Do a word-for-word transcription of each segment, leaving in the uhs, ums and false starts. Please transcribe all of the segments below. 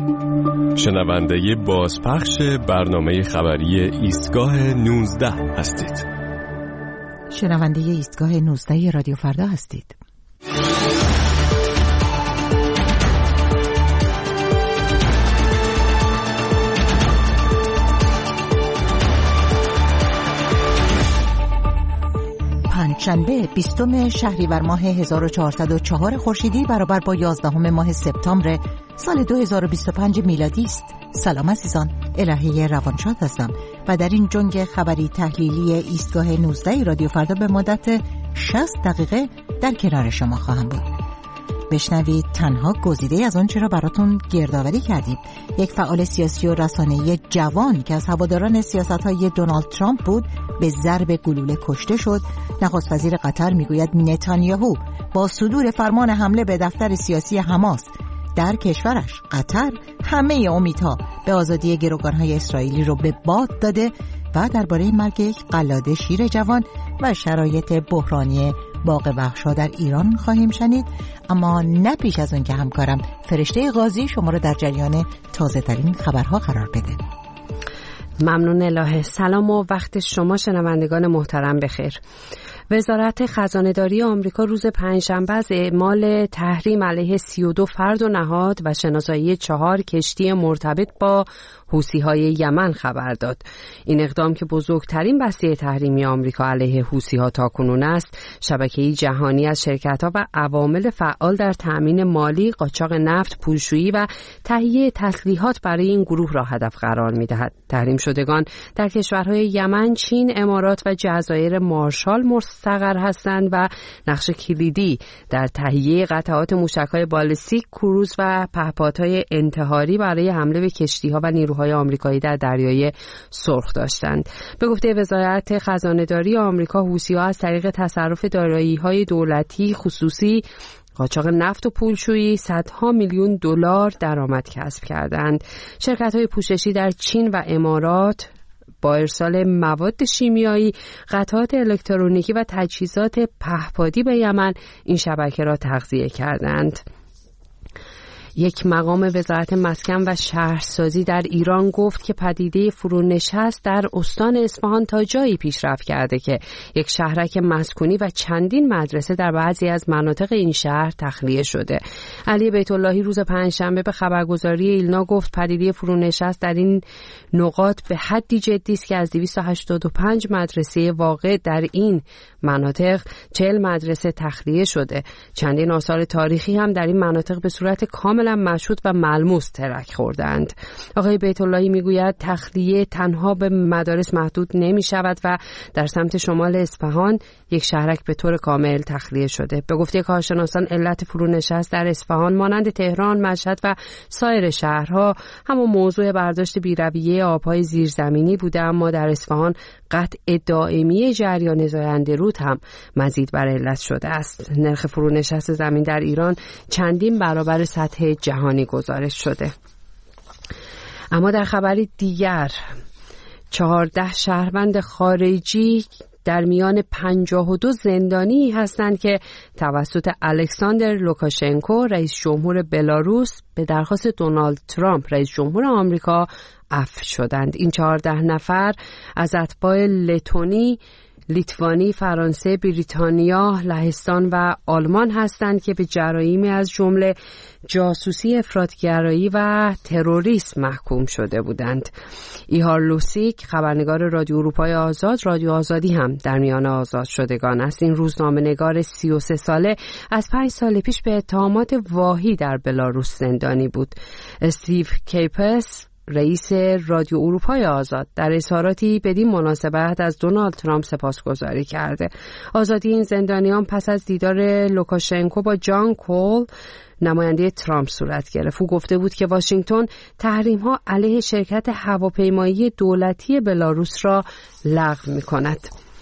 شنونده بازپخش برنامه خبری ایستگاه نوزده هستید. شنونده ایستگاه نوزده رادیو فردا هستید. پنجشنبه بیستم شهریور ماه هزار و چهارصد و چهار خورشیدی برابر با یازدهم ماه سپتامبر سال دو هزار و بیست و پنج میلادی است. سلام عزیزان، الهه روانشاد هستم و در این جنگ خبری تحلیلی ایستگاه نوزده رادیو فردا به مدت شصت دقیقه در کنار شما خواهم بود. بشنوید تنها گزیده از آنچه را براتون گردآوری کردیم. یک فعال سیاسی و رسانه‌ای جوان که از هواداران سیاست‌های دونالد ترامپ بود به ضرب گلوله کشته شد. نخست وزیر قطر میگوید نتانیاهو با صدور فرمان حمله به دفتر سیاسی حماس در کشورش قطر همه امیدها به آزادی گروگان‌های اسرائیلی رو به باد داده و درباره مرگ یک قلاده شیر جوان و شرایط بحرانی باغ وحشا در ایران خواهیم شنید. اما نه پیش از اون که همکارم فرشته قاضی شما رو در جریان تازه ترین خبرها قرار بده. ممنون الهه. سلام و وقت شما شنوندگان محترم بخیر. وزارت خزانه‌داری آمریکا روز پنجشنبه از اعمال تحریم علیه سی و دو فرد و نهاد و شناسایی چهار کشتی مرتبط با حوثی‌های یمن خبر داد. این اقدام که بزرگترین بسیج تحریمی آمریکا علیه حوثی‌ها تاکنون است، شبکه‌ای جهانی از شرکت‌ها و عوامل فعال در تأمین مالی، قاچاق نفت، پولشویی و تهیه تسلیحات برای این گروه را هدف قرار می‌دهد. تحریم شدگان در کشورهای یمن، چین، امارات و جزایر مارشال مستقر هستند و نقش کلیدی در تهیه قطعات موشک‌های بالستیک، کروز و پهپادهای انتحاری برای حمله به کشتی‌ها و نیروهای های آمریکایی در دریای سرخ داشتند. به گفته وزارت خزانه‌داری آمریکا، حوثی‌ها از طریق تصرف دارایی‌های دولتی خصوصی، قاچاق نفت و پولشویی صدها میلیون دلار درآمد کسب کردند. شرکت‌های پوششی در چین و امارات با ارسال مواد شیمیایی، قطعات الکترونیکی و تجهیزات پهپادی به یمن این شبکه را تغذیه کردند. یک مقام وزارت مسکن و شهرسازی در ایران گفت که پدیده فرونشست در استان اصفهان تا جایی پیشرفت کرده که یک شهرک مسکونی و چندین مدرسه در بعضی از مناطق این شهر تخلیه شده. علی بیت اللهی روز پنجشنبه به خبرگزاری ایلنا گفت پدیده فرونشست در این نقاط به حدی جدی است که از دویست و هشتاد و پنج مدرسه واقع در این مناطق چهل مدرسه تخلیه شده. چندین آثار تاریخی هم در این مناطق به صورت کامل مشهود و ملموس ترک خوردند. آقای بیت اللهی میگوید تخلیه تنها به مدارس محدود نمی شود و در سمت شمال اصفهان یک شهرک به طور کامل تخلیه شده. به گفته کارشناسان علت فرونشست در اصفهان مانند تهران، مشهد و سایر شهرها همون موضوع برداشت بی‌رویه آبهای زیرزمینی بوده، اما در اصفهان قطع دائمی جریان زاینده رود هم مزید بر علت شده است. نرخ فرونشست زمین در ایران چندین برابر سطح جهانی گزارش شده. اما در خبری دیگر، چهارده شهروند خارجی در میان پنجاه و دو زندانی هستند که توسط الکساندر لوکاشنکو رئیس جمهور بلاروس به درخواست دونالد ترامپ رئیس جمهور آمریکا عفو شدند. این چهارده نفر از اتباع لتونی، لیتوانی، فرانسه، بریتانیا، لهستان و آلمان هستند که به جرایمی از جمله جاسوسی، افراطگرایی و تروریسم محکوم شده بودند. ایهار لوسیک، خبرنگار رادیو اروپای آزاد، رادیو آزادی هم در میان آزاد شدگان است. این روزنامه‌نگار سی و سه ساله از پنج سال پیش به اتهامات واهی در بلاروس زندانی بود. استیو کیپس، رئیس رادیو اروپای آزاد، در اظهاراتی بدین مناسبت از دونالد ترامپ سپاسگزاری کرده. آزادی این زندانیان پس از دیدار لوکاشنکو با جان کول، نماینده ترامپ، صورت گرفت. او گفته بود که واشنگتن تحریم‌ها علیه شرکت هواپیمایی دولتی بلاروس را لغو می‌کند.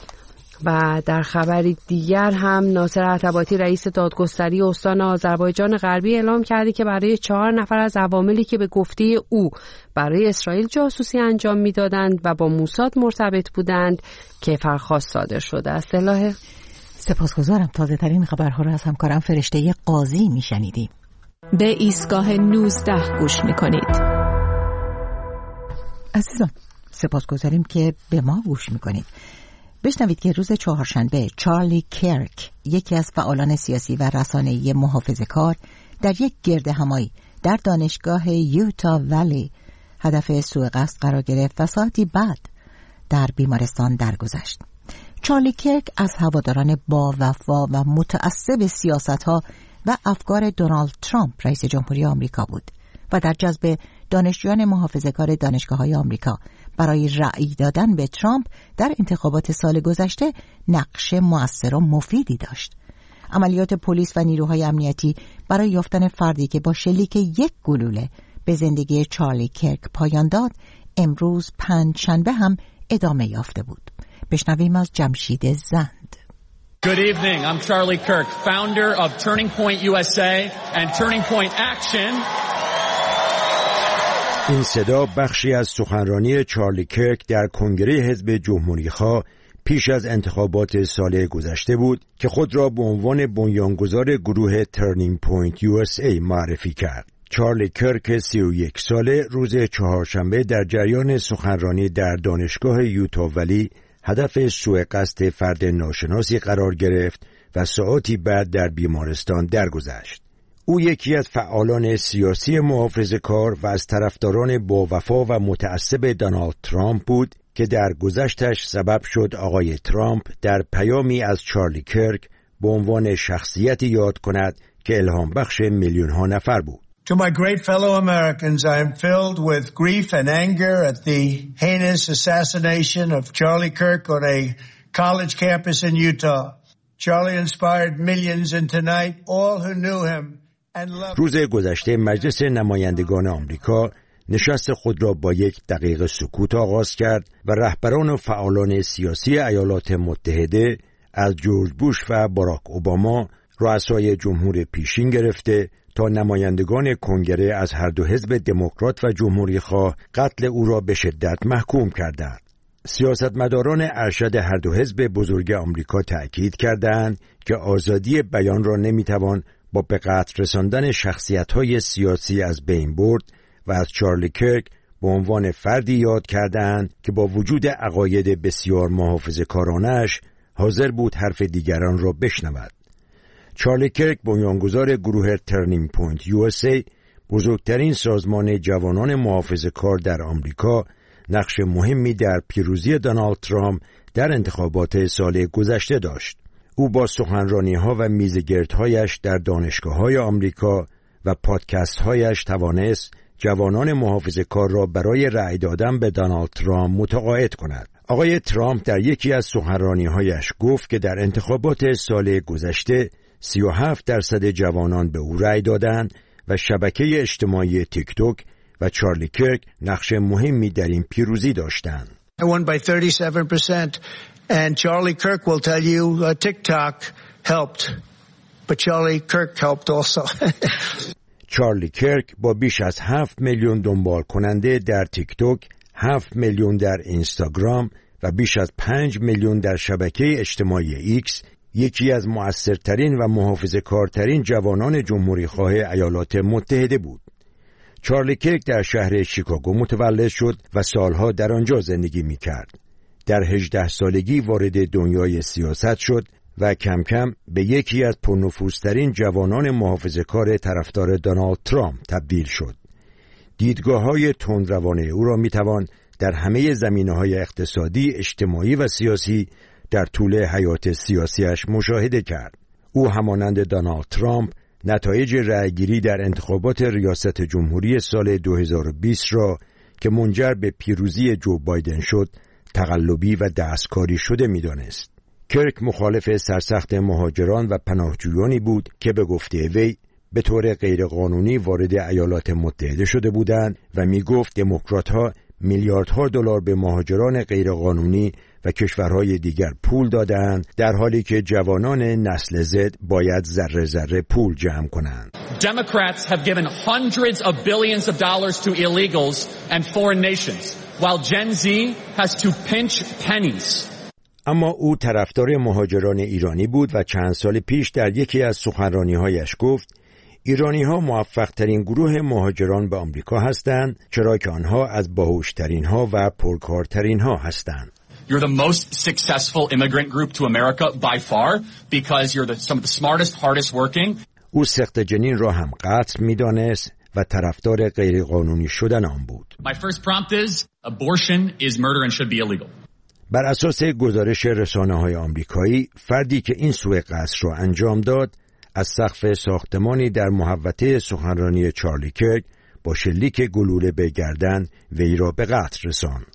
و در خبری دیگر هم ناصر عتباتی، رئیس دادگستری استان آذربایجان غربی، اعلام کرده که برای چهار نفر از عواملی که به گفته او برای اسرائیل جاسوسی انجام میدادند و با موساد مرتبط بودند کیفرخواست صادر شده است. الهه سپاسگزارم. تازه ترین خبرها را از همکارم فرشته قاضی میشنیدیم. به ایستگاه نوزده گوش میکنید. عزیزان سپاسگزاریم که به ما گوش میکنید. بشنوید که روز چهارشنبه چارلی کرک، یکی از فعالان سیاسی و رسانه‌ای محافظه‌کار، در یک گردهمایی در دانشگاه یوتا ولی هدف سوء قصد قرار گرفت و ساعتی بعد در بیمارستان درگذشت. چارلی کرک از هواداران با وفا و متعصب سیاست‌ها و افکار دونالد ترامپ رئیس جمهوری آمریکا بود و در جذب دانشجویان محافظه‌کار دانشگاه‌های آمریکا برای رأی دادن به ترامپ در انتخابات سال گذشته نقش مؤثر و مفیدی داشت. عملیات پلیس و نیروهای امنیتی برای یافتن فردی که با شلیک یک گلوله به زندگی چارلی کرک پایان داد امروز پنجشنبه هم ادامه یافته بود. بشنویم از جمشید زند. Good evening. I'm Charlie Kirk, founder of Turning Point یو اس ای and Turning Point Action. این صدا بخشی از سخنرانی چارلی کرک در کنگره حزب جمهوری‌خواه پیش از انتخابات سال گذشته بود که خود را به عنوان بنیانگذار گروه Turning Point یو اس ای معرفی کرد. چارلی کرک سی و یک ساله روز چهارشنبه در جریان سخنرانی در دانشگاه یوتا ولی هدف سوء قصد فرد ناشناسی قرار گرفت و ساعتی بعد در بیمارستان درگذشت. او یکی از فعالان سیاسی محافظه‌کار و از طرفداران با وفا و متعصب دونالد ترامپ بود که در گذشتش سبب شد آقای ترامپ در پیامی از چارلی کرک به عنوان شخصیتی یاد کند که الهام بخش میلیون ها نفر بود. To my great fellow Americans, I am filled with grief and anger at the heinous assassination of Charlie Kirk on a college campus in Utah. Charlie inspired millions, and tonight all who knew him and loved him. روز گذشته مجلس نمایندگان آمریکا نشست خود را با یک دقیقه سکوت آغاز کرد و رهبران و فعالان سیاسی ایالات متحده از جورج بوش و باراک اوباما، رؤسای جمهور پیشین گرفته تا نمایندگان کنگره از هر دو حزب دموکرات و جمهوری‌خواه قتل او را به شدت محکوم کردند. سیاستمداران ارشد هر دو حزب بزرگ آمریکا تأکید کردند که آزادی بیان را نمیتوان با به قتل رساندن شخصیت‌های سیاسی از بین برد و از چارلی کرک به عنوان فردی یاد کردند که با وجود عقاید بسیار محافظه‌کارانه‌اش حاضر بود حرف دیگران را بشنود. چارلی کرک بنیانگذار گروه ترنینگ پوینت یو اس ای، بزرگترین سازمان جوانان محافظه‌کار در آمریکا، نقش مهمی در پیروزی دونالد ترامپ در انتخابات سال گذشته داشت. او با سخنرانی‌ها و میزگردهایش در دانشگاه‌های آمریکا و پادکست‌هایش توانست جوانان محافظه‌کار را برای رأی دادن به دونالد ترامپ متقاعد کند. آقای ترامپ در یکی از سخنرانی‌هایش گفت که در انتخابات سال گذشته سی و هفت درصد جوانان به او رأی دادند و شبکه اجتماعی تیک توک و چارلی کرک نقش مهمی در این پیروزی داشتند. I won by thirty-seven percent and Charlie Kirk will tell you uh, TikTok helped, but Charlie Kirk helped also. چارلی کرک با بیش از هفت میلیون دنبال کننده در تیک توک، هفت میلیون در اینستاگرام و بیش از پنج میلیون در شبکه اجتماعی ایکس، یکی از مؤثرترین و محافظه‌کارترین جوانان جمهوری‌خواه ایالات متحده بود. چارلی کرک در شهر شیکاگو متولد شد و سالها در آنجا زندگی می‌کرد. در هجده سالگی وارد دنیای سیاست شد و کم کم به یکی از پرنفوذترین جوانان محافظه‌کار طرفدار دونالد ترامپ تبدیل شد. دیدگاه‌های تندروانه او را می‌توان در همه زمینه‌های اقتصادی، اجتماعی و سیاسی در طول حیات سیاسیش مشاهده کرد. او همانند دونالد ترامپ نتایج رأیگیری در انتخابات ریاست جمهوری سال دو هزار و بیست را که منجر به پیروزی جو بایدن شد تقلبی و دستکاری شده می‌دانست. کرک مخالف سرسخت مهاجران و پناهجویانی بود که به گفته وی به طور غیرقانونی وارد ایالات متحده شده بودند و می‌گفت دموکرات‌ها میلیاردها دلار به مهاجران غیرقانونی و کشورهای دیگر پول دادند، در حالی که جوانان نسل زد باید ذره ذره پول جمع کنند. Democrats have given hundreds of billions of dollars to illegals and foreign nations, while Gen Z has to pinch pennies. اما او طرفدار مهاجران ایرانی بود و چند سال پیش در یکی از سخنرانی‌هایش گفت ایرانی ها موفق ترین گروه مهاجران به آمریکا هستند، چرا که آنها از باهوشترین ها و پرکارترین ها هستند. You're the most successful immigrant group to America by far because you're the, some of the smartest, hardest working. او سخت جنین را هم قتل می‌دانست و طرفدار غیرقانونی شدن آن بود. My first prompt is abortion is murder and should be illegal. بر اساس گزارش رسانه‌های آمریکایی، فردی که این سوء قصد را انجام داد، از سقف ساختمانی در محوطه سخنرانی چارلی کرک با شلیک گلوله به گردن وی را به قتل رساند.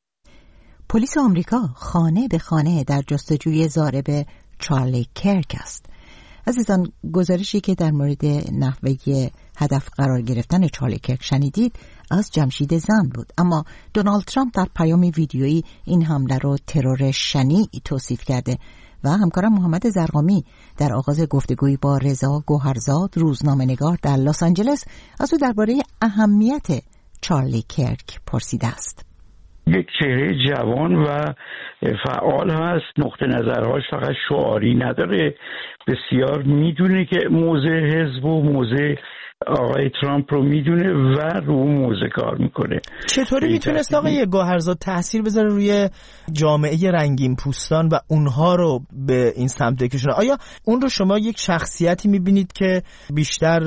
پلیس آمریکا خانه به خانه در جستجوی ضارب چارلی کرک است. عزیزان، گزارشی که در مورد نحوه هدف قرار گرفتن چارلی کرک شنیدید از جمشید زن بود، اما دونالد ترامپ در پیامی ویدیویی این حمله رو ترور شنیع توصیف کرده و همکارم محمد زرقامی در آغاز گفتگویی با رضا گوهرزاد روزنامه‌نگار در لس آنجلس از او درباره اهمیت چارلی کرک پرسیده است. یک چهره جوان و فعال هست، نقطه نظرهاش فقط شعاری نداره، بسیار میدونه که موضع حزب و موضع آقای ترامپ رو میدونه و رو موضع کار میکنه. چطوری میتونست آقای گوهرزاد تأثیر بذاره روی جامعه رنگین پوستان و اونها رو به این سمت بکشونه؟ آیا اون رو شما یک شخصیتی میبینید که بیشتر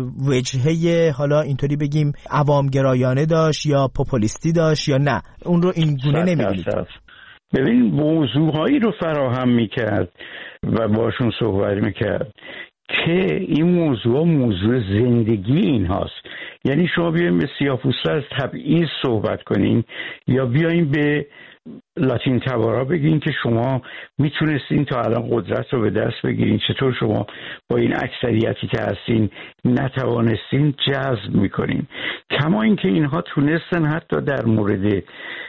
وجهه حالا اینطوری بگیم عوامگرایانه داشت یا پوپولیستی داشت یا نه اون رو این گونه نمیبینید؟ ببین، موضوعهایی رو فراهم میکرد و باشون صحبت میکرد که این موضوع موضوع زندگی این هاست. یعنی شما بیاین به سیاه‌پوستا از تبعیض صحبت کنین یا بیاین به لاتین تبارا بگین که شما میتونستین تا الان قدرت رو به دست بگیرین، چطور شما با این اکثریتی که هستین نتوانستین جذب میکنین. کما اینکه اینها تونستن حتی در مورد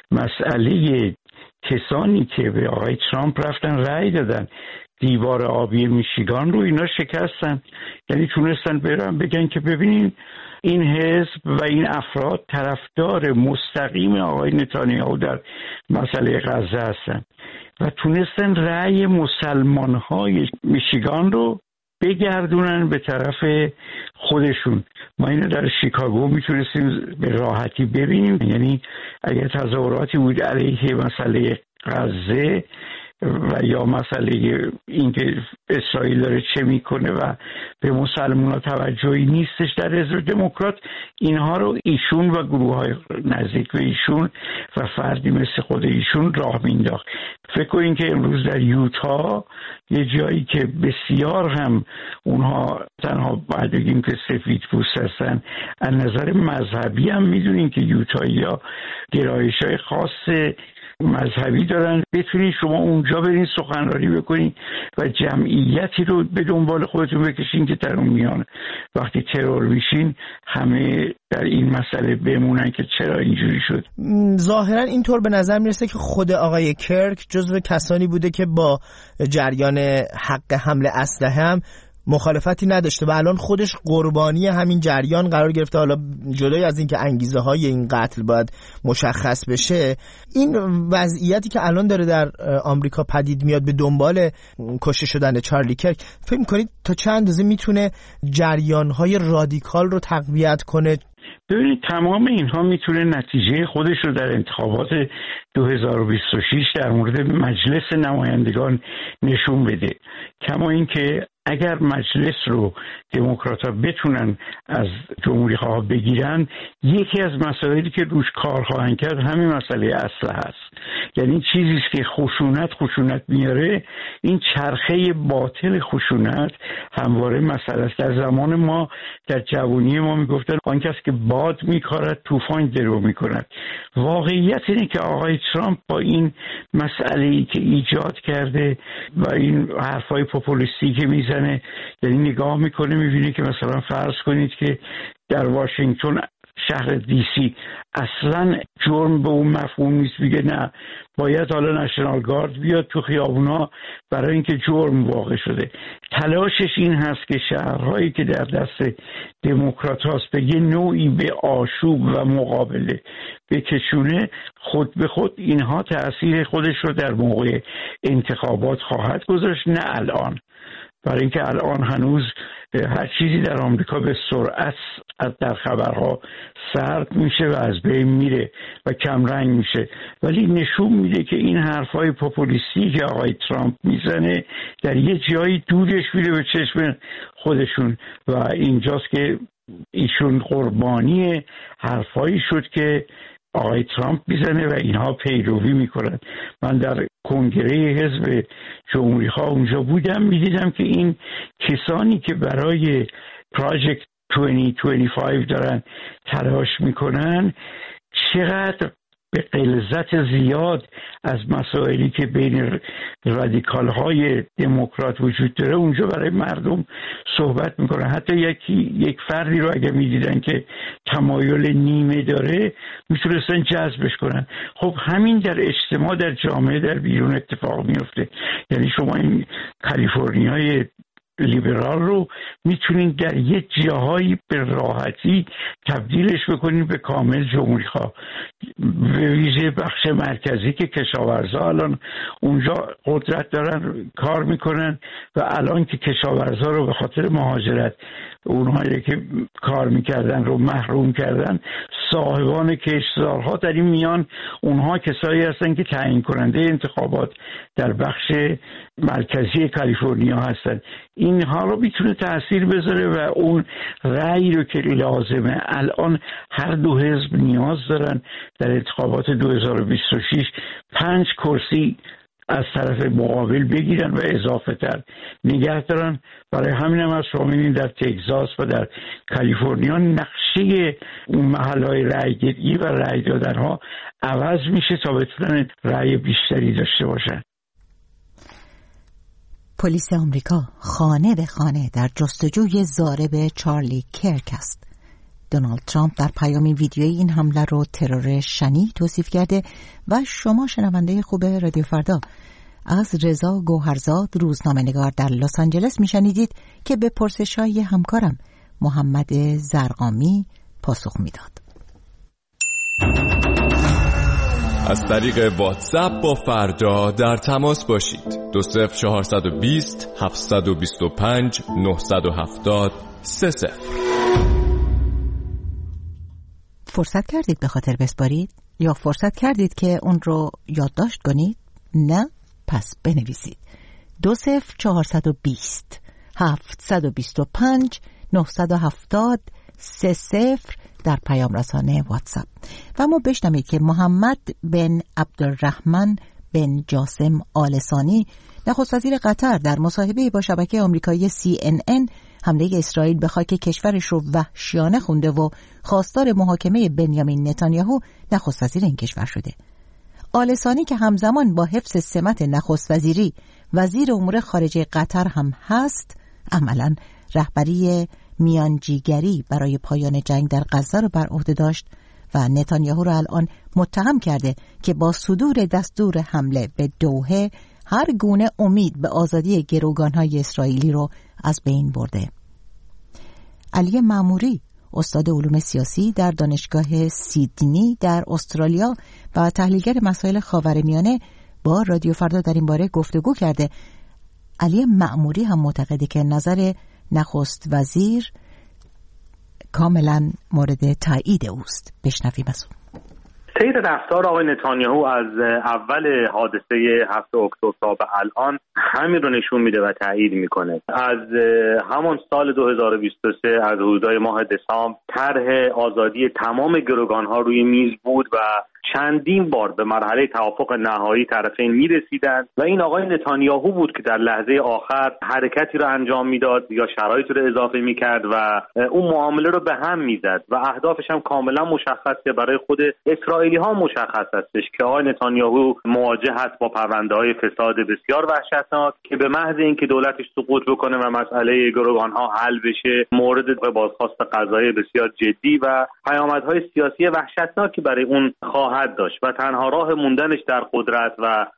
مسئله کسانی که به آقای ترامپ رفتن رأی دادن، دیوار آبی میشیگان رو اینا شکستن. یعنی تونستن برن بگن که ببینین این حزب و این افراد طرفدار مستقیم آقای نتانیاهو در مسئله غزه هستن و تونستن رأی مسلمان‌های میشیگان رو بگردونن به طرف خودشون. ما اینو در شیکاگو میتونستیم به راحتی ببینیم. یعنی اگر تظاهراتی بود علیه مسئله غزه و یا مسئله اینکه اسرائیل داره چه میکنه و به مسلمان‌ها توجهی نیستش در حزب دموکرات، اینها رو ایشون و گروه‌های نزدیک به ایشون و فردی مثل خود ایشون راه مینداخت. فکر کنین که امروز در یوتا، یه جایی که بسیار هم اونها تنها باید بگیم که سفید پوست هستن، از نظر مذهبی هم میدونین که یوتایی‌ها گرایش‌های خاص مذهبی دارن، بتونین شما اونجا برین سخنرانی بکنین و جمعیتی رو به دنبال خودتون بکشین که در اون میان وقتی ترور میشین همه در این مسئله بمونن که چرا اینجوری شد. ظاهرا اینطور به نظر میرسه که خود آقای کرک جزو کسانی بوده که با جریان حق حمل اسلحه هم مخالفتی نداشته و الان خودش قربانی همین جریان قرار گرفته. حالا جلوی از اینکه انگیزه های این قتل باید مشخص بشه، این وضعیتی که الان داره در آمریکا پدید میاد به دنبال کشته شدن چارلی کرک، فکر می‌کنید تا چند اندازه میتونه جریان های رادیکال رو تقویت کنه؟ ببینید، تمام اینها میتونه نتیجه خودش رو در انتخابات دو هزار و بیست و شش در مورد مجلس نمایندگان نشون بده. کما اینکه اگر مجلس رو دموکرات‌ها بتونن از جمهوری‌خواها بگیرن، یکی از مسائلی که روش کار خواهند کرد همین مسئله اسلحه است. یعنی چیزی است که خشونت خشونت میاره، این چرخه باطل خشونت همواره مسئله است. در زمان ما در جوانی ما میگفتن آن کس که باد میکارد طوفان درو میکند. واقعیت اینه که آقای ترامپ با این مسئله‌ای که ایجاد کرده و این حرفای پوپولیستی که میزنه، یعنی نگاه میکنه میبینه که مثلا فرض کنید که در واشنگتن شهر دی سی اصلا جرم به اون مفهوم نیست، میگه نه باید حالا نشنال گارد بیاد تو خیابونا برای اینکه جرم واقع شده. تلاشش این هست که شهرهایی که در دست دموکرات هاست به یه نوعی به آشوب و مقابله بکشونه. خود به خود اینها تأثیر خودش رو در موقع انتخابات خواهد گذاشت، نه الان. برای اینکه الان هنوز هر چیزی در آمریکا به سرعت از در خبرها سرد میشه و از بین میره و کم رنگ میشه، ولی نشون میده که این حرفای پوپولیستی که آقای ترامپ میزنه در یه جایی دورش میره به چشم خودشون و اینجاست که ایشون قربانی حرفایی شد که آقای ترامپ میزنه و اینها پیروی میکنن. من در کنگره حزب جمهوری خواه اونجا بودم، میدیدم که این کسانی که برای پراجکت دو هزار و بیست و پنج دارن تلاش میکنن چقدر به غلظت زیاد از مسائلی که بین رادیکال های دموکرات وجود داره اونجا برای مردم صحبت میکنن. حتی یکی یک فردی رو اگه میدیدن که تمایل نیمه داره میتونستن جذبش کنن. خب همین در اجتماع در جامعه در بیرون اتفاق میفته. یعنی شما این کالیفرنیای لیبرال رو میتونین در یه جاهایی به راحتی تبدیلش بکنین به کامل جمهوری خواه، به ویژه بخش مرکزی که کشاورزا الان اونجا قدرت دارن کار میکنن و الان که کشاورزا رو به خاطر مهاجرت اونهایی که کار میکردن رو محروم کردن، صاحبان کشتزارها در این میان اونها کسایی هستن که تعیین کننده انتخابات در بخش مرکزی کالیفرنیا هستن. اینها رو میتونه تأثیر بذاره و اون رأی رو که لازمه الان هر دو حزب نیاز دارن در انتخابات دو هزار و بیست و شش پنج کرسی از طرف مقابل بگیرن و اضافه تر نگه دارن. برای همین هم از شما می‌بینید در تگزاس و در کالیفرنیا نقشه اون محلهای رأیگیری و رأی دادن ها عوض میشه تا بتونن رأی بیشتری داشته باشن. پلیس آمریکا خانه به خانه در جستجوی ضارب چارلی کرک است. دونالد ترامپ در پیامی ویدیویی این حمله رو ترور شنی توصیف کرده و شما شنونده خوب رادیو فردا از رضا گوهرزاد روزنامه‌نگار در لس آنجلس میشنیدید که به پرسش‌های همکارم محمد زرقامی پاسخ میداد. از طریق واتساپ با فردا در تماس باشید. دو صفر چهارصد و بیست هفتصد و بیست و پنج نهصد و هفتاد سه صفر. فرصت کردید به خاطر بسپارید یا فرصت کردید که اون رو یادداشت کنید؟ نه؟ پس بنویسید دو صفر چهارصد و بیست هفتصد و بیست و پنج نهصد و هفتاد سه صفر در پیام رسانه واتساپ. و ما بشنوید که محمد بن عبدالرحمن بن جاسم آل ثانی نخست وزیر قطر در مصاحبه با شبکه آمریکایی سی ان ان حمله اسرائیل به خاک کشورش رو وحشیانه خونده و خواستار محاکمه بنیامین نتانیاهو نخست وزیر این کشور شده. آل ثانی که همزمان با حفظ سمت نخست وزیری وزیر امور خارجه قطر هم هست، عملاً رهبری میانجیگری برای پایان جنگ در غزه رو بر عهده داشت و نتانیاهو رو الان متهم کرده که با صدور دستور حمله به دوحه هر گونه امید به آزادی گروگان‌های اسرائیلی رو از بین برده. علی معموری استاد علوم سیاسی در دانشگاه سیدنی در استرالیا و تحلیلگر مسائل خاورمیانه با رادیو فردا در این باره گفتگو کرده. علی معموری هم معتقده که نظر نخست وزیر کاملا مورد تایید اوست. بشنویم از اون. سیر رفتار آقای نتانیاهو از اول حادثه هفت اکتبر تا به الان همین رو نشون میده و تایید میکنه. از همون سال دو هزار و بیست و سه از حدودای ماه دسامبر طرح آزادی تمام گروگانها روی میز بود و چندین بار به مرحله توافق نهایی طرفین میرسیدند و این آقای نتانیاهو بود که در لحظه آخر حرکتی رو انجام میداد یا شرایط رو اضافه میکرد و اون معامله رو به هم میزد و اهدافش هم کاملا مشخصه، برای خود اسرائیلی ها مشخص هستش که آقای نتانیاهو مواجه هست با پرونده های فساد بسیار وحشتناک که به محض اینکه دولتش سقوط بکنه و مسئله گروگان ها حل بشه مورد بازخواست قضایی بسیار جدی و پیامدهای سیاسی وحشتناکی برای اون خواهد داشت و تنها راه موندنش در قدرت و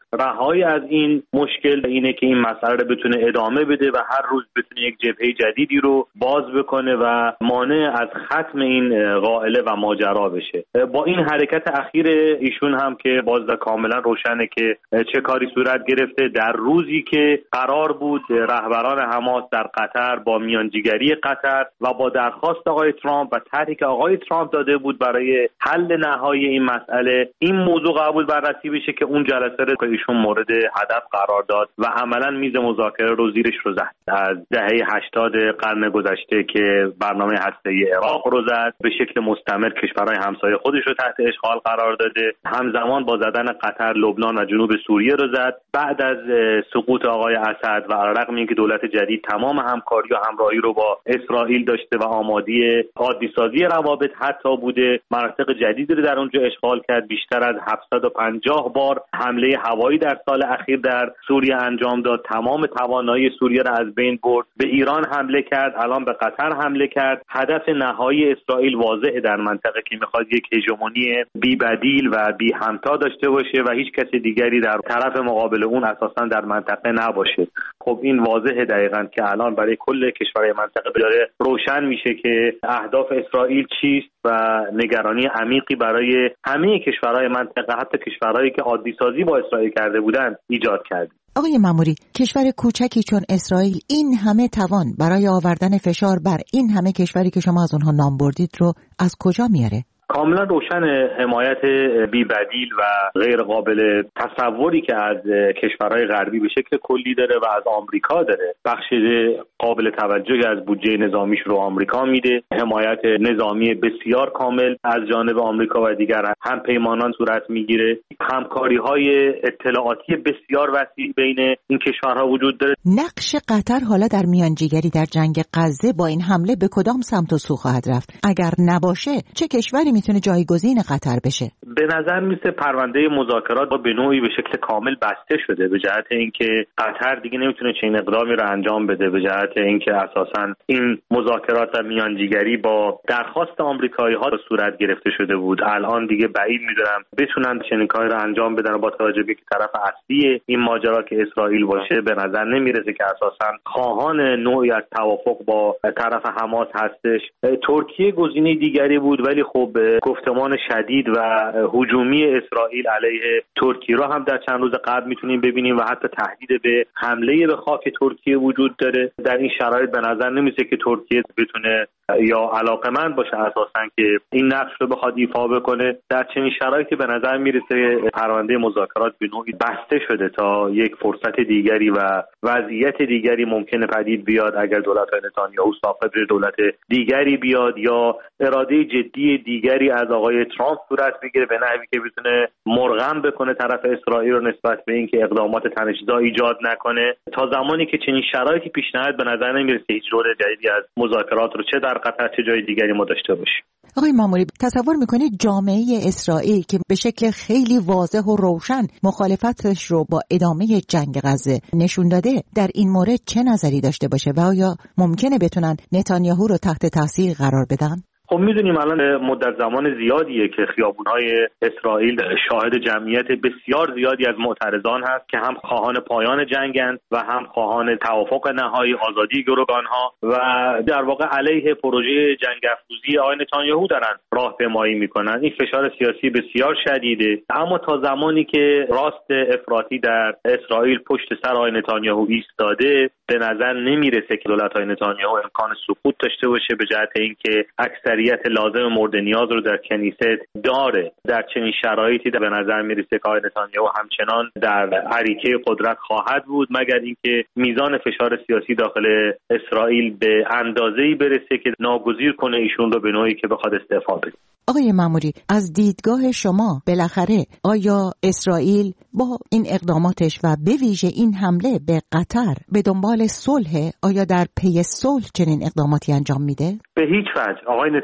رهایی از این مشکل اینه که این مسئله رو بتونه ادامه بده و هر روز بتونه یک جبهه جدیدی رو باز بکنه و مانع از ختم این قائله و ماجرا بشه. با این حرکت اخیر ایشون هم که باز کاملا روشنه که چه کاری صورت گرفته در روزی که قرار بود رهبران حماس در قطر با میانجیگری قطر و با درخواست آقای ترامپ و طرحی که آقای ترامپ داده بود برای حل نهایی این مسئله این موضوع قبول بررسی بشه که اون جلسه رو که ایشون مورد هدف قرار داد و عملا میز مذاکره رو زیرش رو زد. از دهه هشتاد قرن گذشته که برنامه هسته‌ای عراق رو زد، به شکل مستمر کشورهای همسایه خودش رو تحت اشغال قرار داده، همزمان با زدن قطر لبنان و جنوب سوریه رو زد. بعد از سقوط آقای اسد و علیرغم اینکه دولت جدید تمام همکاری و همراهی رو با اسرائیل داشته و آماده عادی سازی روابط حتی بوده، مناطق جدیدی رو در اونجا اشغال کرد. بیشتر از هفتصد و پنجاه بار حمله هوایی در سال اخیر در سوریه انجام داد، تمام توانایی سوریه را از بین برد. به ایران حمله کرد، الان به قطر حمله کرد. هدف نهایی اسرائیل واضحه در منطقه که میخواد یک هژمونی بی بدیل و بی همتا داشته باشه و هیچ کس دیگری در طرف مقابل اون اساسا در منطقه نباشه. خب این واضحه دقیقاً که الان برای کل کشورهای منطقه داره روشن میشه که اهداف اسرائیل چیست و نگرانی عمیقی برای همه کشورهای منطقه، حتی کشورهایی که عادی سازی با اسرائیل کرده بودند، ایجاد کرد. آقای ماموری، کشور کوچکی چون اسرائیل این همه توان برای آوردن فشار بر این همه کشوری که شما از اونها نام بردید رو از کجا میاره؟ کاملا روشن حمایت بی بدیل و غیر قابل تصوری که از کشورهای غربی به شکل کلی داره و از آمریکا داره. بخش قابل توجهی از بودجه نظامیش رو آمریکا میده. حمایت نظامی بسیار کامل از جانب آمریکا و دیگر هم پیمانان صورت میگیره. همکاری‌های اطلاعاتی بسیار وسیع بین این کشورها وجود داره. نقش قطر حالا در میانجیگری در جنگ غزه با این حمله به کدام سمت و سو خواهد رفت؟ اگر نباشه چه کشوری میتونه جایگزین قطر بشه؟ به نظر میسه پرونده مذاکرات با به نوعی به شکل کامل بسته شده، به جهت اینکه قطر دیگه نمیتونه چنین اقدامی رو انجام بده، به جهت اینکه اساساً این مذاکرات و میانجیگری با درخواست آمریکایی‌ها به صورت گرفته شده بود. الان دیگه بعید میدونم بتونن چنین کاری رو انجام بدن. با توجه به طرف اصلی این ماجرا که اسرائیل باشه، به نظر نمیرسه که اساساً خواهان نوعی از توافق با طرف حماس هستش. ترکیه گزینه دیگری بود، ولی خب گفتمان شدید و هجومی اسرائیل علیه ترکیه را هم در چند روز قبل میتونیم ببینیم و حتی تهدید به حمله به خاک ترکیه وجود داره. در این شرایط به نظر نمیسه که ترکیه بتونه یا علاقمند باشه اساساً که این نقش رو بخواد ایفا بکنه. در چنین شرایطی به نظر میرسه پرونده مذاکرات به نوعی بسته شده تا یک فرصت دیگری و وضعیت دیگری ممکنه پدید بیاد اگر دولت نتانیاهو صاحب دولت دیگری بیاد یا اراده جدی دیگری از آقای ترامپ صورت بگیره به نحوی که بتونه مرغم بکنه طرف اسرائیل رو نسبت به اینکه اقدامات تنش‌زا ایجاد نکنه. تا زمانی که چنین شرایطی پیش نیاد به نظر نمیرسه هیچ راه جدیدی از مذاکرات رو چه در قطر چه جای دیگری ما داشته باشیم. آقای ماموری، تصور میکنید جامعه اسرائیل که به شکل خیلی واضح و روشن مخالفتش رو با ادامه جنگ غزه نشون داده در این مورد چه نظری داشته باشه و آیا ممکنه بتونن نتانیاهو رو تحت تاثیر قرار بدن؟ خب میدونیم الان مدت زمان زیادیه که خیابون‌های اسرائیل شاهد جمعیت بسیار زیادی از معترضان هست که هم خواهان پایان جنگند و هم خواهان توافق نهایی، آزادی گروگان‌ها و در واقع علیه پروژه جنگ افروزی آقای نتانیاهو دارن راهپیمایی میکنن. این فشار سیاسی بسیار شدیده، اما تا زمانی که راست افراطی در اسرائیل پشت سر آقای نتانیاهو ایستاده به نظر نمیرسه که دولت آقای نتانیاهو امکان سقوط داشته باشه، به جهت اینکه اکثریت لازم مورد نیاز رو در کنیست داره. در چنین شرایطی به نظر میرسه که آقای نتانیاهو همچنان در اریکه قدرت خواهد بود مگر اینکه میزان فشار سیاسی داخل اسرائیل به اندازه‌ای برسه که ناگزیر کنه ایشون رو به نوعی که بخواد استعفا بده. آقای ماموری، از دیدگاه شما بالاخره آیا اسرائیل با این اقداماتش و به ویژه این حمله به قطر به دنبال صلح، آیا در پی صلح چنین اقداماتی انجام میده؟ به هیچ وجه. آقای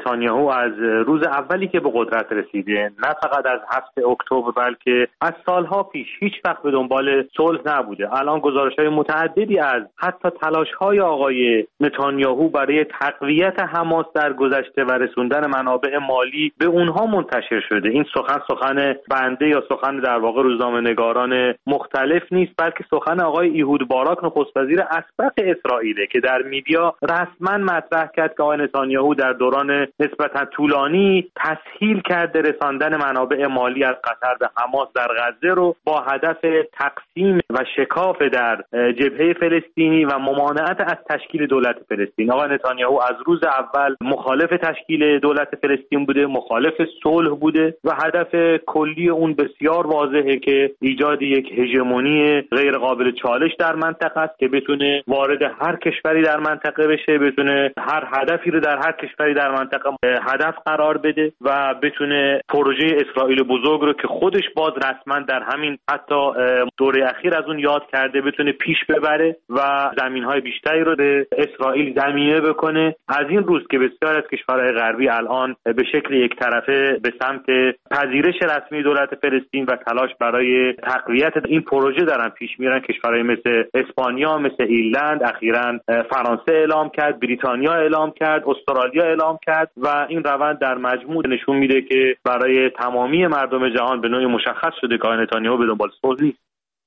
نتانیاهو از روز اولی که به قدرت رسیده، نه فقط از هفت اکتبر بلکه از سالها پیش هیچ وقت به دنبال صلح نبوده. الان گزارش‌های متعددی از حتی تلاش‌های آقای نتانیاهو برای تقویت حماس در گذشته و رسوندن منابع مالی به اونها منتشر شده. این سخن سخن بنده یا سخن در واقع روزنامه‌نگاران مختلف نیست، بلکه سخن آقای ایهود باراک نخست وزیر اسبق اسرائیل که در میدیا رسما مطرح کرد که آقای نتانیاهو در دوران نسبتا طولانی تسهیل کرده رساندن منابع مالی از قطر به حماس در غزه رو با هدف تقسیم و شکاف در جبهه فلسطینی و ممانعت از تشکیل دولت فلسطین. آقای نتانیاهو از روز اول مخالف تشکیل دولت فلسطین بوده، مخالف صلح بوده و هدف کلی اون بسیار واضحه که ایجاد یک هژمونی غیر قابل چالش در منطقه است که بتونه وارد هر کشوری در منطقه بشه، بتونه هر هدفی رو در هر کشوری در منطقه هدف قرار بده و بتونه پروژه اسرائیل بزرگ رو که خودش باز رسما در همین حتی دوره اخیر از اون یاد کرده بتونه پیش ببره و زمین‌های بیشتری رو به اسرائیل زمینه بکنه. از این روز که بسیار از کشورهای غربی الان به شکل یک طرفه به سمت پذیرش رسمی دولت فلسطین و تلاش برای تقویت این پروژه دارن پیش میرن، کشورهای مثل اسپانیا، مثل ایرلند، اخیراً فرانسه اعلام کرد، بریتانیا اعلام کرد، استرالیا اعلام کرد و این روند در مجموع نشون میده که برای تمامی مردم جهان به نوعی مشخص شده که نتانیاهو به دنبال صلح نیست.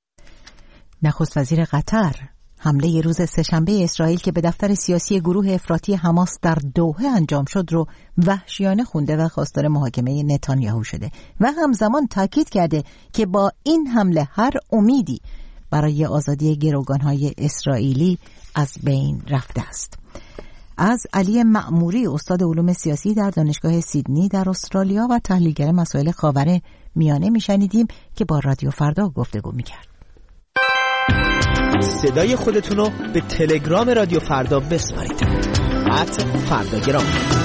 نخست وزیر قطر حمله روز سه‌شنبه اسرائیل که به دفتر سیاسی گروه افراطی حماس در دوحه انجام شد رو وحشیانه خونده و خواستار محاکمه نتانیاهو شده و همزمان تاکید کرده که با این حمله هر امیدی برای آزادی گروگان‌های اسرائیلی از بین رفته است. از علی مأموری، استاد علوم سیاسی در دانشگاه سیدنی در استرالیا و تحلیلگر مسائل خاور میانه میشنیدیم که با رادیو فردا گفتگو میکرد. صدای خودتون رو به تلگرام رادیو فردا بسپارید. ات فرداگرام.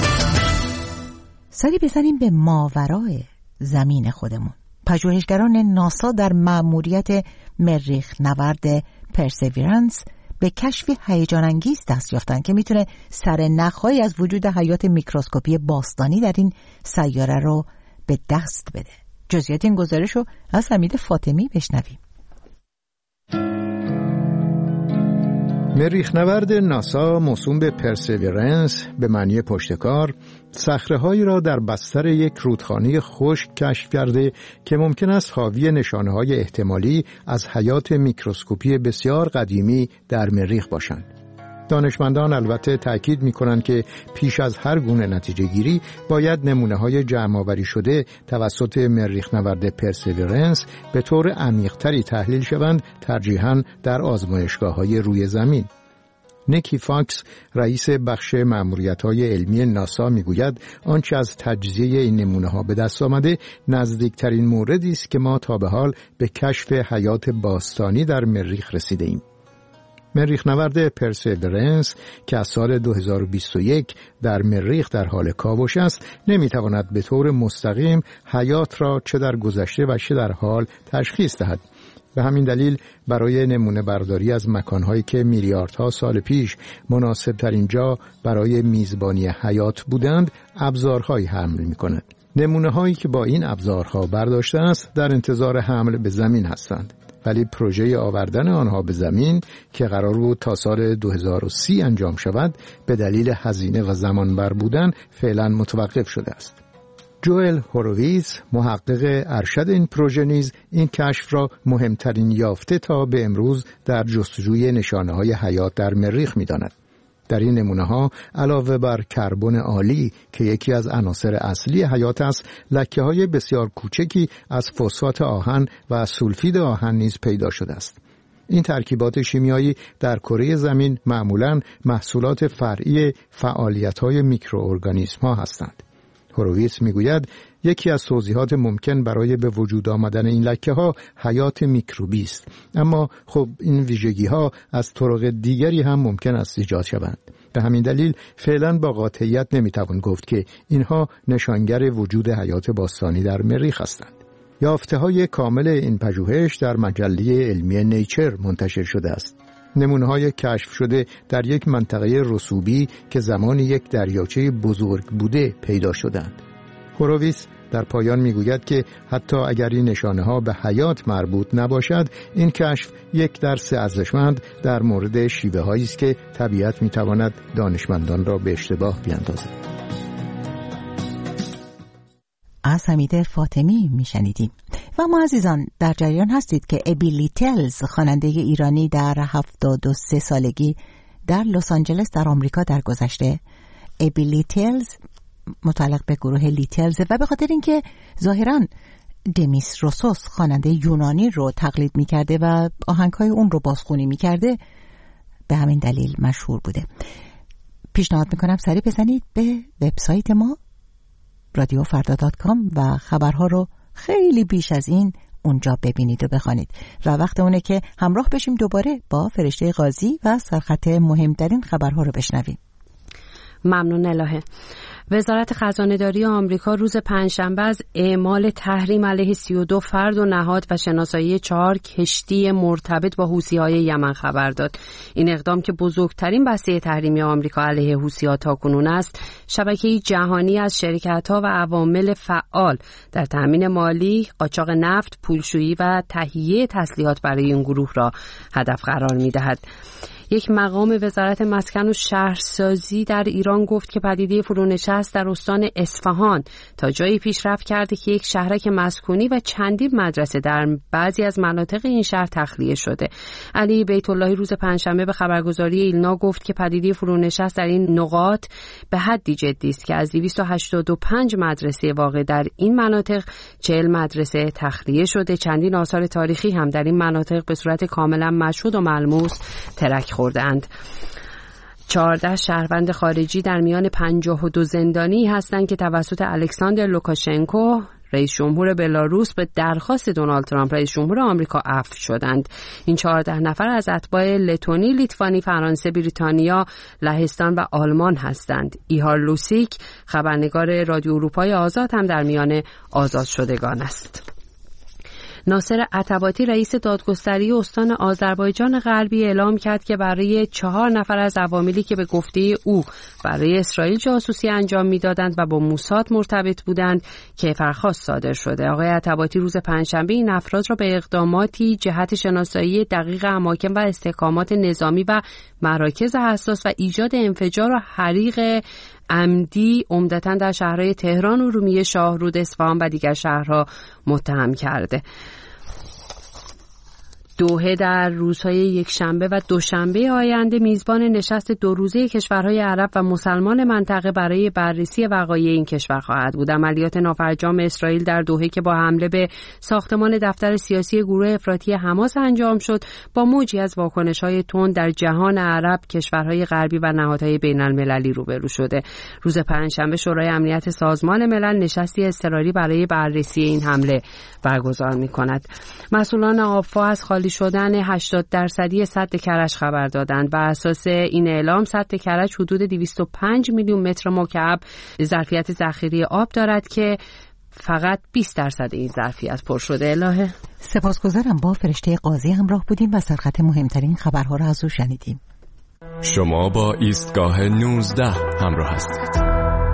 سری بزنیم به ماورای زمین خودمون. پژوهشگران ناسا در مأموریت مریخ نورد پرسیورنس به کشف هیجان انگیز دست یافتن که میتونه سرنخ‌هایی از وجود حیات میکروسکوپی باستانی در این سیاره رو به دست بده. جزئیات این گزارش رو از حمید فاطمی بشنویم. مریخ نورد ناسا موسوم به پرسیورنس به معنی پشتکار صخره‌هایی را در بستر یک رودخانه خشک کشف کرده که ممکن است حاوی نشانه‌های احتمالی از حیات میکروسکوپی بسیار قدیمی در مریخ باشند. دانشمندان البته تأکید می‌کنند که پیش از هر گونه نتیجه گیری باید نمونه‌های جمع‌آوری شده توسط مریخ نورد پرسیورنس به طور عمیق‌تری تحلیل شوند، ترجیحاً در آزمایشگاه‌های روی زمین. نیکی فاکس، رئیس بخش مأموریت‌های علمی ناسا میگوید آنچه از تجزیه این نمونه‌ها به دست آمده نزدیکترین موردی است که ما تا به حال به کشف حیات باستانی در مریخ رسیده‌ایم. مریخ نورد پرسیورنس که از سال دو هزار و بیست و یک در مریخ در حال کاوش است نمیتواند به طور مستقیم حیات را چه در گذشته و چه در حال تشخیص دهد. به همین دلیل برای نمونه برداری از مکانهایی که میلیاردها سال پیش مناسب ترین جا برای میزبانی حیات بودند ابزارهایی حمل میکند. نمونه هایی که با این ابزارها برداشته است در انتظار حمل به زمین هستند. ولی پروژه آوردن آنها به زمین که قرار بود تا سال دو هزار و سی انجام شود به دلیل هزینه و زمان بر بودن فعلا متوقف شده است. جوئل هوروویتز، محقق ارشد این پروژه نیز این کشف را مهمترین یافته تا به امروز در جستجوی نشانه‌های حیات در مریخ می‌داند. در این نمونه‌ها علاوه بر کربن عالی که یکی از عناصر اصلی حیات است، لکه‌های بسیار کوچکی از فسفات آهن و سولفید آهن نیز پیدا شده است. این ترکیبات شیمیایی در کره زمین معمولاً محصولات فرعی فعالیت‌های میکروارگانیسم‌ها هستند. هوروویتز میگوید یکی از توضیحات ممکن برای به وجود آمدن این لکه‌ها حیات میکروبی است، اما خب این ویژگی‌ها از طرق دیگری هم ممکن است ایجاد شوند. به همین دلیل فعلا با قاطعیت نمیتوان گفت که اینها نشانگر وجود حیات باستانی در مریخ هستند. یافته‌های کامل این پژوهش در مجله علمی نیچر منتشر شده است. نمونه‌های کشف شده در یک منطقه رسوبی که زمانی یک دریاچه بزرگ بوده پیدا شدند. هوروویتس در پایان میگوید که حتی اگر این نشانه‌ها به حیات مربوط نباشد، این کشف یک درس ارزشمند در مورد شیوه‌هایی است که طبیعت می‌تواند دانشمندان را به اشتباه بیندازد. از حمید فاطمی میشنیدیم. و ما عزیزان در جریان هستید که ابی لیتلز، خواننده ایرانی در هفتاد و سه سالگی در لس آنجلس در آمریکا درگذشته، ابی لیتلز متعلق به گروه لیتلز و به خاطر اینکه ظاهراً دمیس روسوس خواننده یونانی رو تقلید میکرده و آهنگهای اون رو بازخوانی میکرده، به همین دلیل مشهور بوده. پیشنهاد میکنم سری بزنید به وبسایت ما رادیو فردا دات کام و خبرها رو خیلی بیش از این اونجا ببینید و بخوانید. و وقت اونه که همراه بشیم دوباره با فرشته قاضی و سرخط مهمترین خبرها رو بشنویم. ممنون الهه. وزارت خزانه‌داری آمریکا روز پنجشنبه از اعمال تحریم علیه سی و دو فرد و نهاد و شناسایی چهار کشتی مرتبط با حوثی‌های یمن خبر داد. این اقدام که بزرگترین بسته تحریمی آمریکا علیه حوثی‌ها تاکنون است، شبکه‌ای جهانی از شرکت‌ها و عوامل فعال در تامین مالی، قاچاق نفت، پولشویی و تهیه تسلیحات برای این گروه را هدف قرار می‌دهد. یک مقام وزارت مسکن و شهرسازی در ایران گفت که پدیده فرونشست در استان اصفهان تا جایی پیشرفت کرده که یک شهرک مسکونی و چندین مدرسه در بعضی از مناطق این شهر تخلیه شده. علی بیت اللهی روز پنجشنبه به خبرگزاری ایلنا گفت که پدیده فرونشست در این نقاط به حدی جدی است که از دویست و هشتاد و پنج مدرسه واقع در این مناطق چهل مدرسه تخلیه شده. چندین آثار تاریخی هم در این مناطق به صورت کاملا مشهود و ملموس ترک خوردند. چهارده شهروند خارجی در میان پنجاه و دو زندانی هستند که توسط الکساندر لوکاشنکو رئیس جمهور بلاروس به درخواست دونالد ترامپ رئیس جمهور آمریکا عفو شدند. این چهارده نفر از اتباع لتونی، لیتوانی، فرانسه، بریتانیا، لهستان و آلمان هستند. ایهار لوسیک، خبرنگار رادیو اروپای آزاد، هم در میان آزاد شدگان است. ناصر عتباتی رئیس دادگستری استان آذربایجان غربی اعلام کرد که برای چهار نفر از عواملی که به گفته او برای اسرائیل جاسوسی انجام میدادند و با موساد مرتبط بودند کیفرخواست صادر شده. آقای عتباتی روز پنجشنبه این افراد را به اقداماتی جهت شناسایی دقیق اماکن و استحکامات نظامی و مراکز حساس و ایجاد انفجار و حریق عمدی عمدتاً در شهرهای تهران، ارومیه، شاهرود، اصفهان و دیگر شهرها متهم کرده. دوحه در روزهای یکشنبه و دوشنبه آینده میزبان نشست دو روزه کشورهای عرب و مسلمان منطقه برای بررسی وقایع این کشور خواهد بود. عملیات نافرجام اسرائیل در دوحه که با حمله به ساختمان دفتر سیاسی گروه افراطی حماس انجام شد، با موجی از واکنش‌های تند در جهان عرب، کشورهای غربی و نهادهای بین‌المللی روبرو شده. روز پنجشنبه شورای امنیت سازمان ملل نشستی اضطراری برای بررسی این حمله برگزار می‌کند. مسئولان آب‌فا از خالی شدن هشتاد درصدی سد کرج خبر دادند. بر اساس این اعلام سد کرج حدود دویست و پنج میلیون متر مکعب ظرفیت ذخیره آب دارد که فقط بیست درصد این ظرفیت پر شده. الهه سپاسگزارم. با فرشته قاضی همراه بودیم و سرخط مهمترین خبرها را از او شنیدیم. شما با ایستگاه نوزده همراه هستید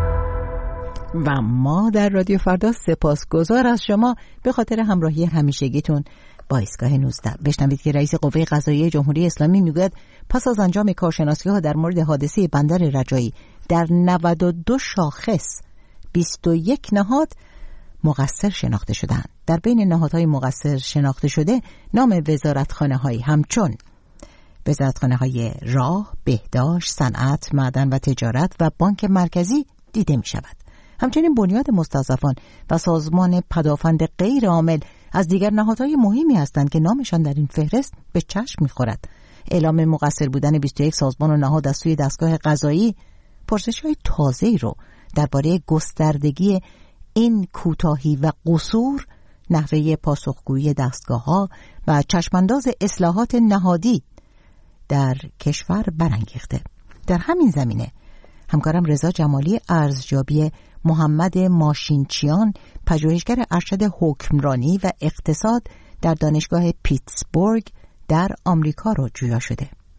و ما در رادیو فردا سپاسگزار از شما به خاطر همراهی همیشگیتون با ایستگاه نوزده. بشنوید که رئیس قوه قضاییه جمهوری اسلامی میگوید پس از انجام کارشناسی‌ها در مورد حادثه بندر رجایی در نود و دو شاخص بیست و یک نهاد مقصر شناخته شدند. در بین نهادهای مقصر شناخته شده نام وزارتخانه‌هایی همچون وزارتخانه‌های راه، بهداشت، صنعت، معدن و تجارت و بانک مرکزی دیده می شود. همچنین بنیاد مستضعفان و سازمان پدافند غیر عامل از دیگر نهادهای مهمی هستند که نامشان در این فهرست به چشم می‌خورد. اعلام مقصر بودن بیست و یک سازمان و نهاد از سوی دستگاه قضایی پرسش‌های تازه‌ای رو درباره گستردگی این کوتاهی و قصور، نحوه پاسخگویی دستگاه‌ها و چشمانداز اصلاحات نهادی در کشور برانگیخته. در همین زمینه همکارم رضا جمالی ارزیابی محمد ماشینچیان، پژوهشگر ارشد حکمرانی و اقتصاد در دانشگاه پیتسبورگ در آمریکا را جویا شده.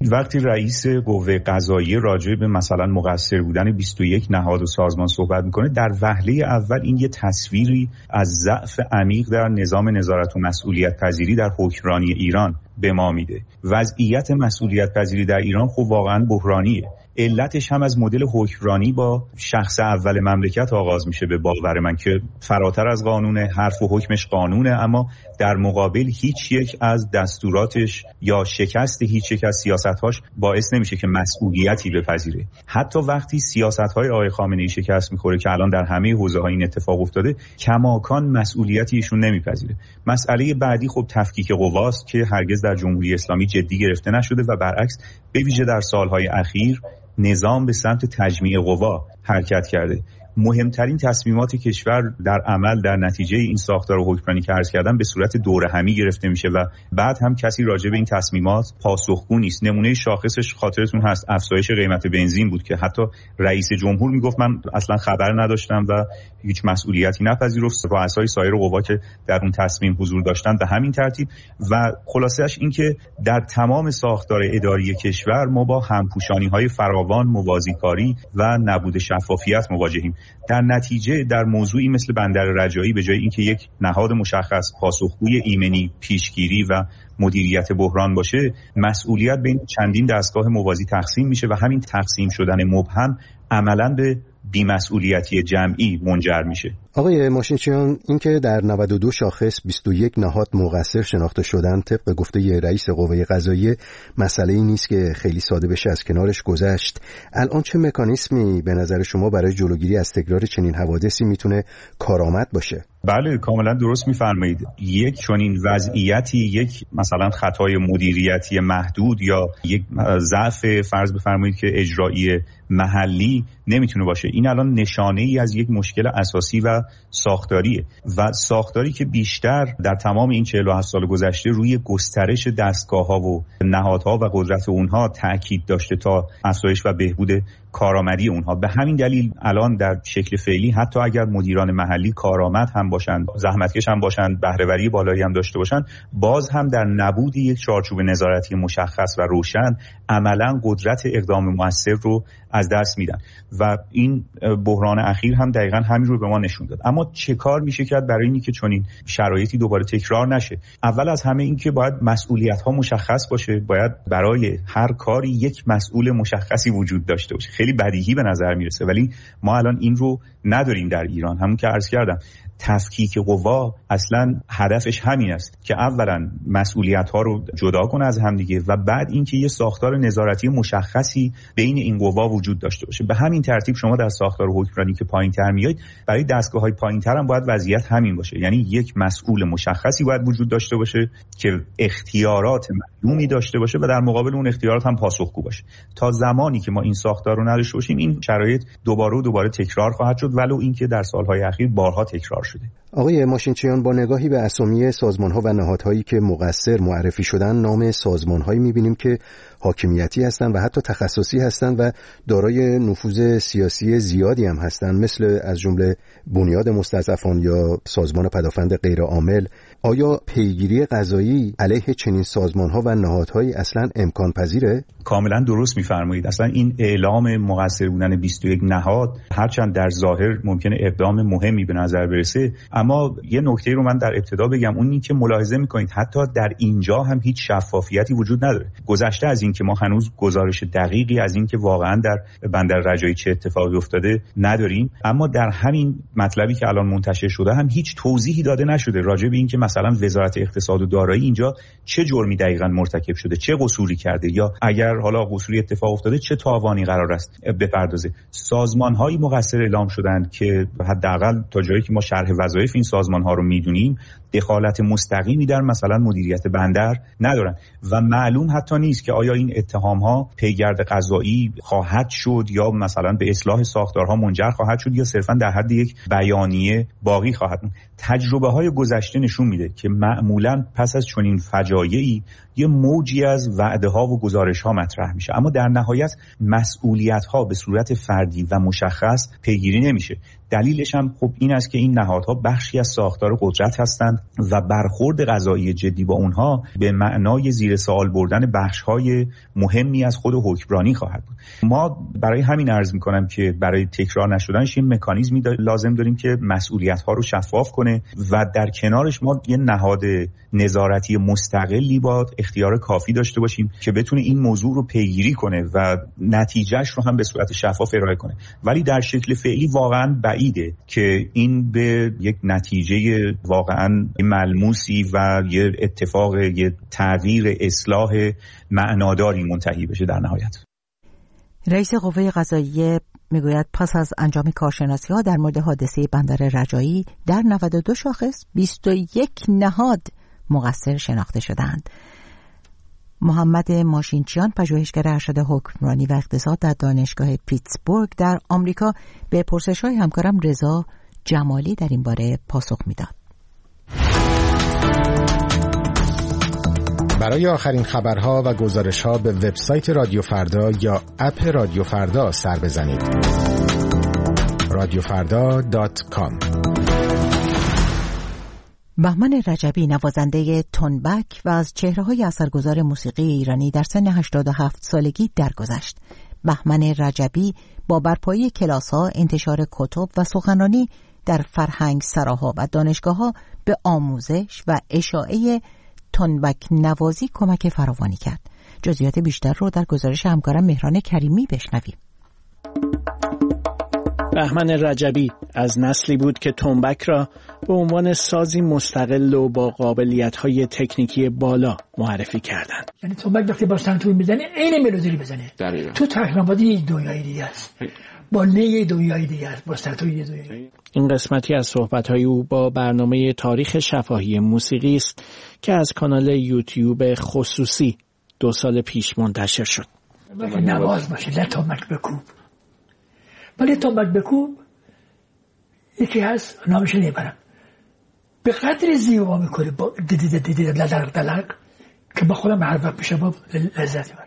وقتی رئیس قوه قضاییه راجع به مثلا مقصر بودن بیست و یک نهاد و سازمان صحبت میکنه، در وهله اول این یه تصویری از ضعف عمیق در نظام نظارت و مسئولیت پذیری در حکمرانی ایران به ما میده. وضعیت مسئولیت پذیری در ایران خب واقعا بحرانیه. علتش هم از مدل حکمرانی با شخص اول مملکت آغاز میشه به باور من که فراتر از قانون، حرف و حکمش قانونه، اما در مقابل هیچ یک از دستوراتش یا شکست هیچ یک از سیاست‌هاش باعث نمیشه که مسئولیتی بپذیره. حتی وقتی سیاست‌های آقای خامنه‌ای شکست میخوره که الان در همه حوزه‌ها این اتفاق افتاده، کماکان مسئولیتی ایشون نمیپذیره. مسئله بعدی خب تفکیک قواست که هرگز در جمهوری اسلامی جدی گرفته نشده و برعکس به ویژه در سالهای اخیر نظام به سمت تجمیع قوا حرکت کرده. مهمترین تصمیمات کشور در عمل در نتیجه این ساختار حکمرانی که عرض کردم به صورت دوره همی گرفته میشه و بعد هم کسی راجع به این تصمیمات پاسخگو نیست. نمونه شاخصش خاطرتون هست افزایش قیمت بنزین بود که حتی رئیس جمهور میگفت من اصلا خبر نداشتم و هیچ مسئولیتی نپذیرفت. رؤسای سایر قوا که در اون تصمیم حضور داشتن به همین ترتیب. و خلاصه‌اش این که در تمام ساختار اداری کشور ما با همپوشانی‌های فراوان، موازیکاری و نبود شفافیت مواجهیم. در نتیجه در موضوعی مثل بندر رجایی به جای اینکه یک نهاد مشخص پاسخگوی ایمنی، پیشگیری و مدیریت بحران باشه، مسئولیت بین چندین دستگاه موازی تقسیم میشه و همین تقسیم شدن مبهم عملاً به بی‌مسئولیتی جمعی منجر میشه. آقای ماشینچیان، اینکه در نود و دو شاخص بیست و یک نهاد مقصر شناخته شدن طبق گفته رئیس قوه قضاییه مسئله ای نیست که خیلی ساده بشه از کنارش گذشت. الان چه مکانیزمی به نظر شما برای جلوگیری از تکرار چنین حوادثی میتونه کارآمد باشه؟ بله کاملا درست میفرمایید. یک چنین وضعیتی، یک مثلا خطای مدیریتی محدود یا یک ضعف فرض بفرمایید که اجرایی محلی نمیتونه باشه. این الان نشانه ای از یک مشکل اساسی و ساختاریه و ساختاری که بیشتر در تمام این چهل و هفت سال گذشته روی گسترش دستگاه‌ها و نهادها و قدرت اونها تاکید داشته تا افزایش و بهبود کارآمدی اونها. به همین دلیل الان در شکل فعلی حتی اگر مدیران محلی کارآمد هم باشند، زحمتکش هم باشند، بهره‌وری بالایی هم داشته باشند، باز هم در نبود یک چارچوب نظارتی مشخص و روشن عملاً قدرت اقدام مؤثر رو از دست میدن و این بحران اخیر هم دقیقاً همین رو به ما نشون داد. اما چه کار میشه کرد برای اینی که چنین شرایطی دوباره تکرار نشه؟ اول از همه این که باید مسئولیت‌ها مشخص باشه، باید برای هر کاری یک مسئول مشخصی وجود داشته باشه. خیلی بدیهی به نظر میرسه ولی ما الان این رو نداریم در ایران. همون که عرض کردم تفکیک قوا اصلا هدفش همین است که اولا مسئولیت‌ها رو جدا کنه از همدیگه و بعد اینکه یه ساختار نظارتی مشخصی بین این قوا وجود داشته باشه. به همین ترتیب شما در ساختار حکمرانی که پایین‌تر میایید، برای دستگاه‌های پایین‌تر هم باید وضعیت همین باشه. یعنی یک مسئول مشخصی باید وجود داشته باشه که اختیارات معلومی داشته باشه و در مقابل اون اختیارات هم پاسخگو باشه. تا زمانی که ما این ساختار رو نداشته باشیم این شرایط دوباره و دوباره تکرار خواهد شد، ولو اینکه در سال‌های اخیر بارها تکرار شده. آقای ماشینچیان، با نگاهی به اسامی سازمان‌ها و نهادهایی که مقصر معرفی شدن، نام سازمان‌هایی می‌بینیم که حاکمیتی هستند و حتی تخصصی هستند و دارای نفوذ سیاسی زیادی هم هستند، مثل از جمله بنیاد مستضعفان یا سازمان پدافند غیرعامل. آیا پیگیری قضایی علیه چنین سازمان‌ها و نهادهایی اصلاً امکان پذیره؟ کاملا درست می‌فرمایید. اصلا این اعلام مقصر بودن بیست و یک نهاد هرچند در ظاهر ممکنه اقدام مهمی به نظر برسه، اما یه نکته رو من در ابتدا بگم، اون این که ملاحظه می‌کنید حتی در اینجا هم هیچ شفافیتی وجود نداره. گذشته از این که ما هنوز گزارش دقیقی از این که واقعا در بندر رجایی چه اتفاقی افتاده نداریم، اما در همین مطلبی که الان منتشر شده هم هیچ توضیحی داده نشده راجع به این که مثلا وزارت اقتصاد و دارایی اینجا چه جرمی دقیقاً مرتکب شده، چه قصوری کرده، یا اگر حالا قصوری اتفاق افتاده چه تاوانی قرار است بپردازه. سازمان‌هایی مقصر اعلام شدند که حداقل تا جایی که ما شرح وظایف این سازمان‌ها رو می‌دونیم دخالت مستقیمی در مثلا مدیریت بندر ندارن و معلوم حتی نیست که آیا این اتهام‌ها پیگرد قضایی خواهد شد یا مثلا به اصلاح ساختارها منجر خواهد شد یا صرفاً در حد یک بیانیه باقی خواهد موند. تجربه‌های گذشته نشون میده که معمولاً پس از چنین فجایعی یه موجی از وعده‌ها و گزارش‌ها مطرح میشه، اما در نهایت مسئولیت‌ها به صورت فردی و مشخص پیگیری نمیشه. دلیلش هم خب این است که این نهاد نهادها بخشی از ساختار قدرت هستند و برخورد قضایی جدی با اونها به معنای زیر سوال بردن بخش‌های مهمی از خود حکمرانی خواهد بود. ما برای همین عرض می‌کنم که برای تکرار نشدنش این مکانیزمی دا لازم داریم که مسئولیت‌ها رو شفاف کنه و در کنارش ما یه نهاد نظارتی مستقلی با اختیار کافی داشته باشیم که بتونه این موضوع رو پیگیری کنه و نتیجهش رو هم به صورت شفاف ارائه کنه. ولی در شکل فعلی واقعا بعیده که این به یک نتیجه واقعا ملموسی و یه اتفاق، یه تغییر اصلاح معناداری منتهی بشه در نهایت. رئیس قوه قضاییه میگوید پس از انجام کارشناسی ها در مورد حادثه بندر رجایی در نود و دو شاخص بیست و یک نهاد مقصر شناخته شدند. محمد ماشینچیان، پژوهشگر ارشد حکمرانی و اقتصاد در دانشگاه پیتسبورگ در آمریکا، به پرسش‌های همکارم رضا جمالی در این باره پاسخ میداد. برای آخرین خبرها و گزارش‌ها به وبسایت رادیو فردا یا اپ رادیو فردا سر بزنید. رادیو فردا دات کام. بهمن رجبی، نوازنده تنبک و از چهره‌های اثرگذار موسیقی ایرانی، در سن هشتاد و هفت سالگی درگذشت. بهمن رجبی با برپایی کلاس‌ها، انتشار کتب و سخنرانی در فرهنگ سراها و دانشگاه‌ها به آموزش و اشاعه تنبک نوازی کمک فراوانی کرد. جزئیات بیشتر رو در گزارش همکارم مهران کریمی بشنویم. بهمن رجبی از نسلی بود که تنبک را به عنوان سازی مستقل و با قابلیت‌های تکنیکی بالا معرفی کردند. یعنی تنبک وقتی با سنتور میزنه عین ملودی میزنه. تو تکنوازی یک دنیای دیگه است. با نی دنیای دیگه است، با سنتور یک دنیای. این قسمتی از صحبت‌های او با برنامه تاریخ شفاهی موسیقی است که از کانال یوتیوب خصوصی دو سال پیش منتشر شد. نواز باشه، نه تنبک بکوب. ولی تنبک بکوب یکی هست نامش نمیبرم، به قدر زیبا میکنه با دیدید دیدید دلق دلق که با خودم هر وقت پیش با لذت میبرم.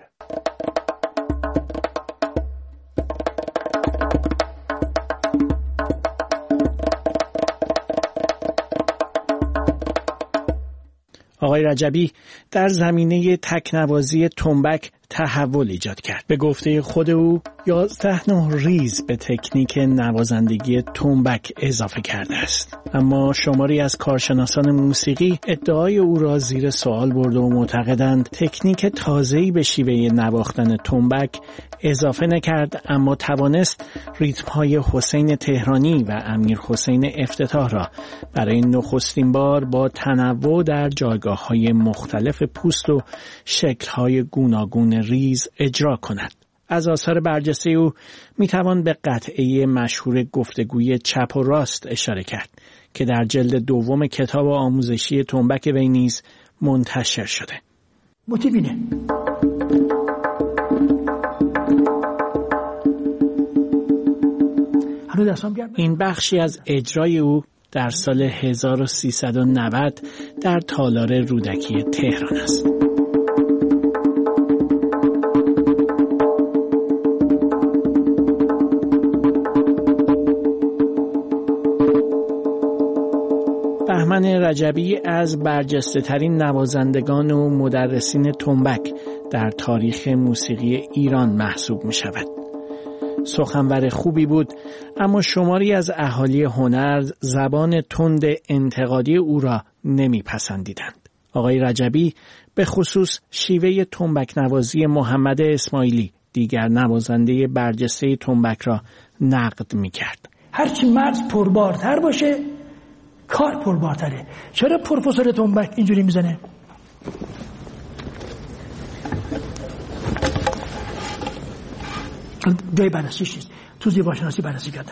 آقای رجبی در زمینه تکنوازی تنبک تحول ایجاد کرد. به گفته خود او یازده نوع ریز به تکنیک نوازندگی تنبک اضافه کرده است. اما شماری از کارشناسان موسیقی ادعای او را زیر سوال برده و معتقدند تکنیک تازه‌ای به شیوه نواختن تنبک اضافه نکرد، اما توانست ریتم‌های حسین تهرانی و امیر حسین افتتاح را برای نخستین بار با تنوع در جایگاه‌های مختلف پوست و شکل‌های گوناگون ریز اجرا کند. از آثار برجسته او میتوان به قطعه مشهور گفتگوی چپ و راست اشاره کرد که در جلد دوم کتاب آموزشی تنبک وی نیز منتشر شده. موتیوینه این بخشی از اجرای او در سال هزار و سیصد و نود در تالار رودکی تهران است. بهمن رجبی از برجسته ترین نوازندگان و مدرسین تنبک در تاریخ موسیقی ایران محسوب می شود. سخنور خوبی بود، اما شماری از اهالی هنر زبان تند انتقادی او را نمی پسندیدند. آقای رجبی به خصوص شیوه تنبک نوازی محمد اسماعیلی، دیگر نوازنده برجسته تنبک، را نقد می کرد. هرچی مرز پربارتر باشه کار پربارتره. چرا پروفسور تنبک اینجوری میزنه؟ جای بررسیش نیست. تو زیباشناسی بررسی کردم.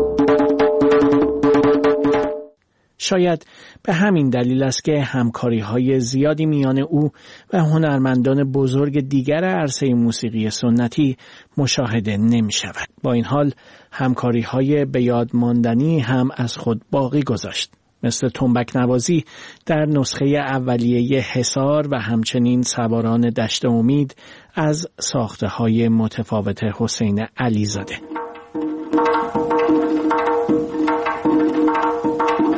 شاید به همین دلیل است که همکاری‌های زیادی میان او و هنرمندان بزرگ دیگر عرصه موسیقی سنتی مشاهده نمی شود. با این حال همکاری‌های به یاد ماندنی هم از خود باقی گذاشت، مثل تنبک نوازی در نسخه اولیه حصار و همچنین سواران دشت امید از ساخته‌های متفاوت حسین علیزاده.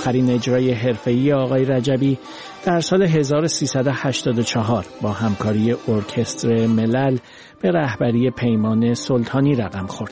آخرین اجرای حرفه‌ای آقای رجبی در سال هزار و سیصد و هشتاد و چهار با همکاری ارکستر ملل به رهبری پیمان سلطانی رقم خورد.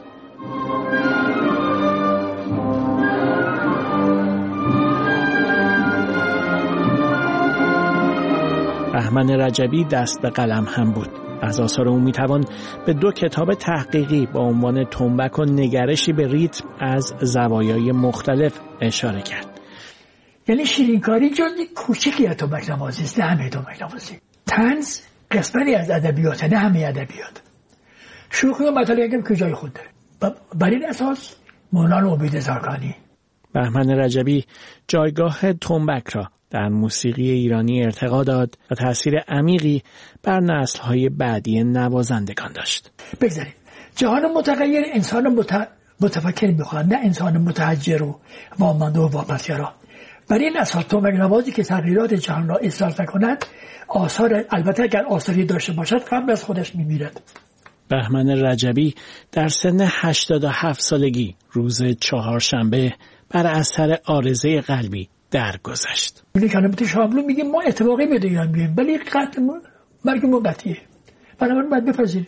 بهمن رجبی دست به قلم هم بود. از آثار او میتوان به دو کتاب تحقیقی با عنوان تنبک و نگرشی به ریتم از زوایای مختلف اشاره کرد. یعنی شیرینکاری جزئی کوچکی از تنبک نوازی است، نه همه تنبک نوازی. طنز قسمتی از ادبیات، نه همه ادبیات. شوخی و مطالعه هم که جای خود داره. بر این اساس مولانا امید زاکانی. بهمن رجبی جایگاه تنبک را در موسیقی ایرانی ارتقا داد و تأثیر عمیقی بر نسل‌های بعدی نوازندگان داشت. بگذاریم جهان متغیر انسان مت... متفکر می‌خواد، نه انسان متحجر و وامانده و واپسگرا. برای این اساس تنبک نوازی که تغییرات جهان را احساس نکند، آثار البته اگر آثاری داشته باشد قبل از خودش می‌میرد. بهمن رجبی در سن هشتاد و هفت سالگی روز چهارشنبه بر اثر عارضه قلبی درگذشت. این کلمات شاملو میگیم ما اتفاقی به ایران میایم، ولی قطع مرگ موقتیه. بنابراین باید بپذیریم.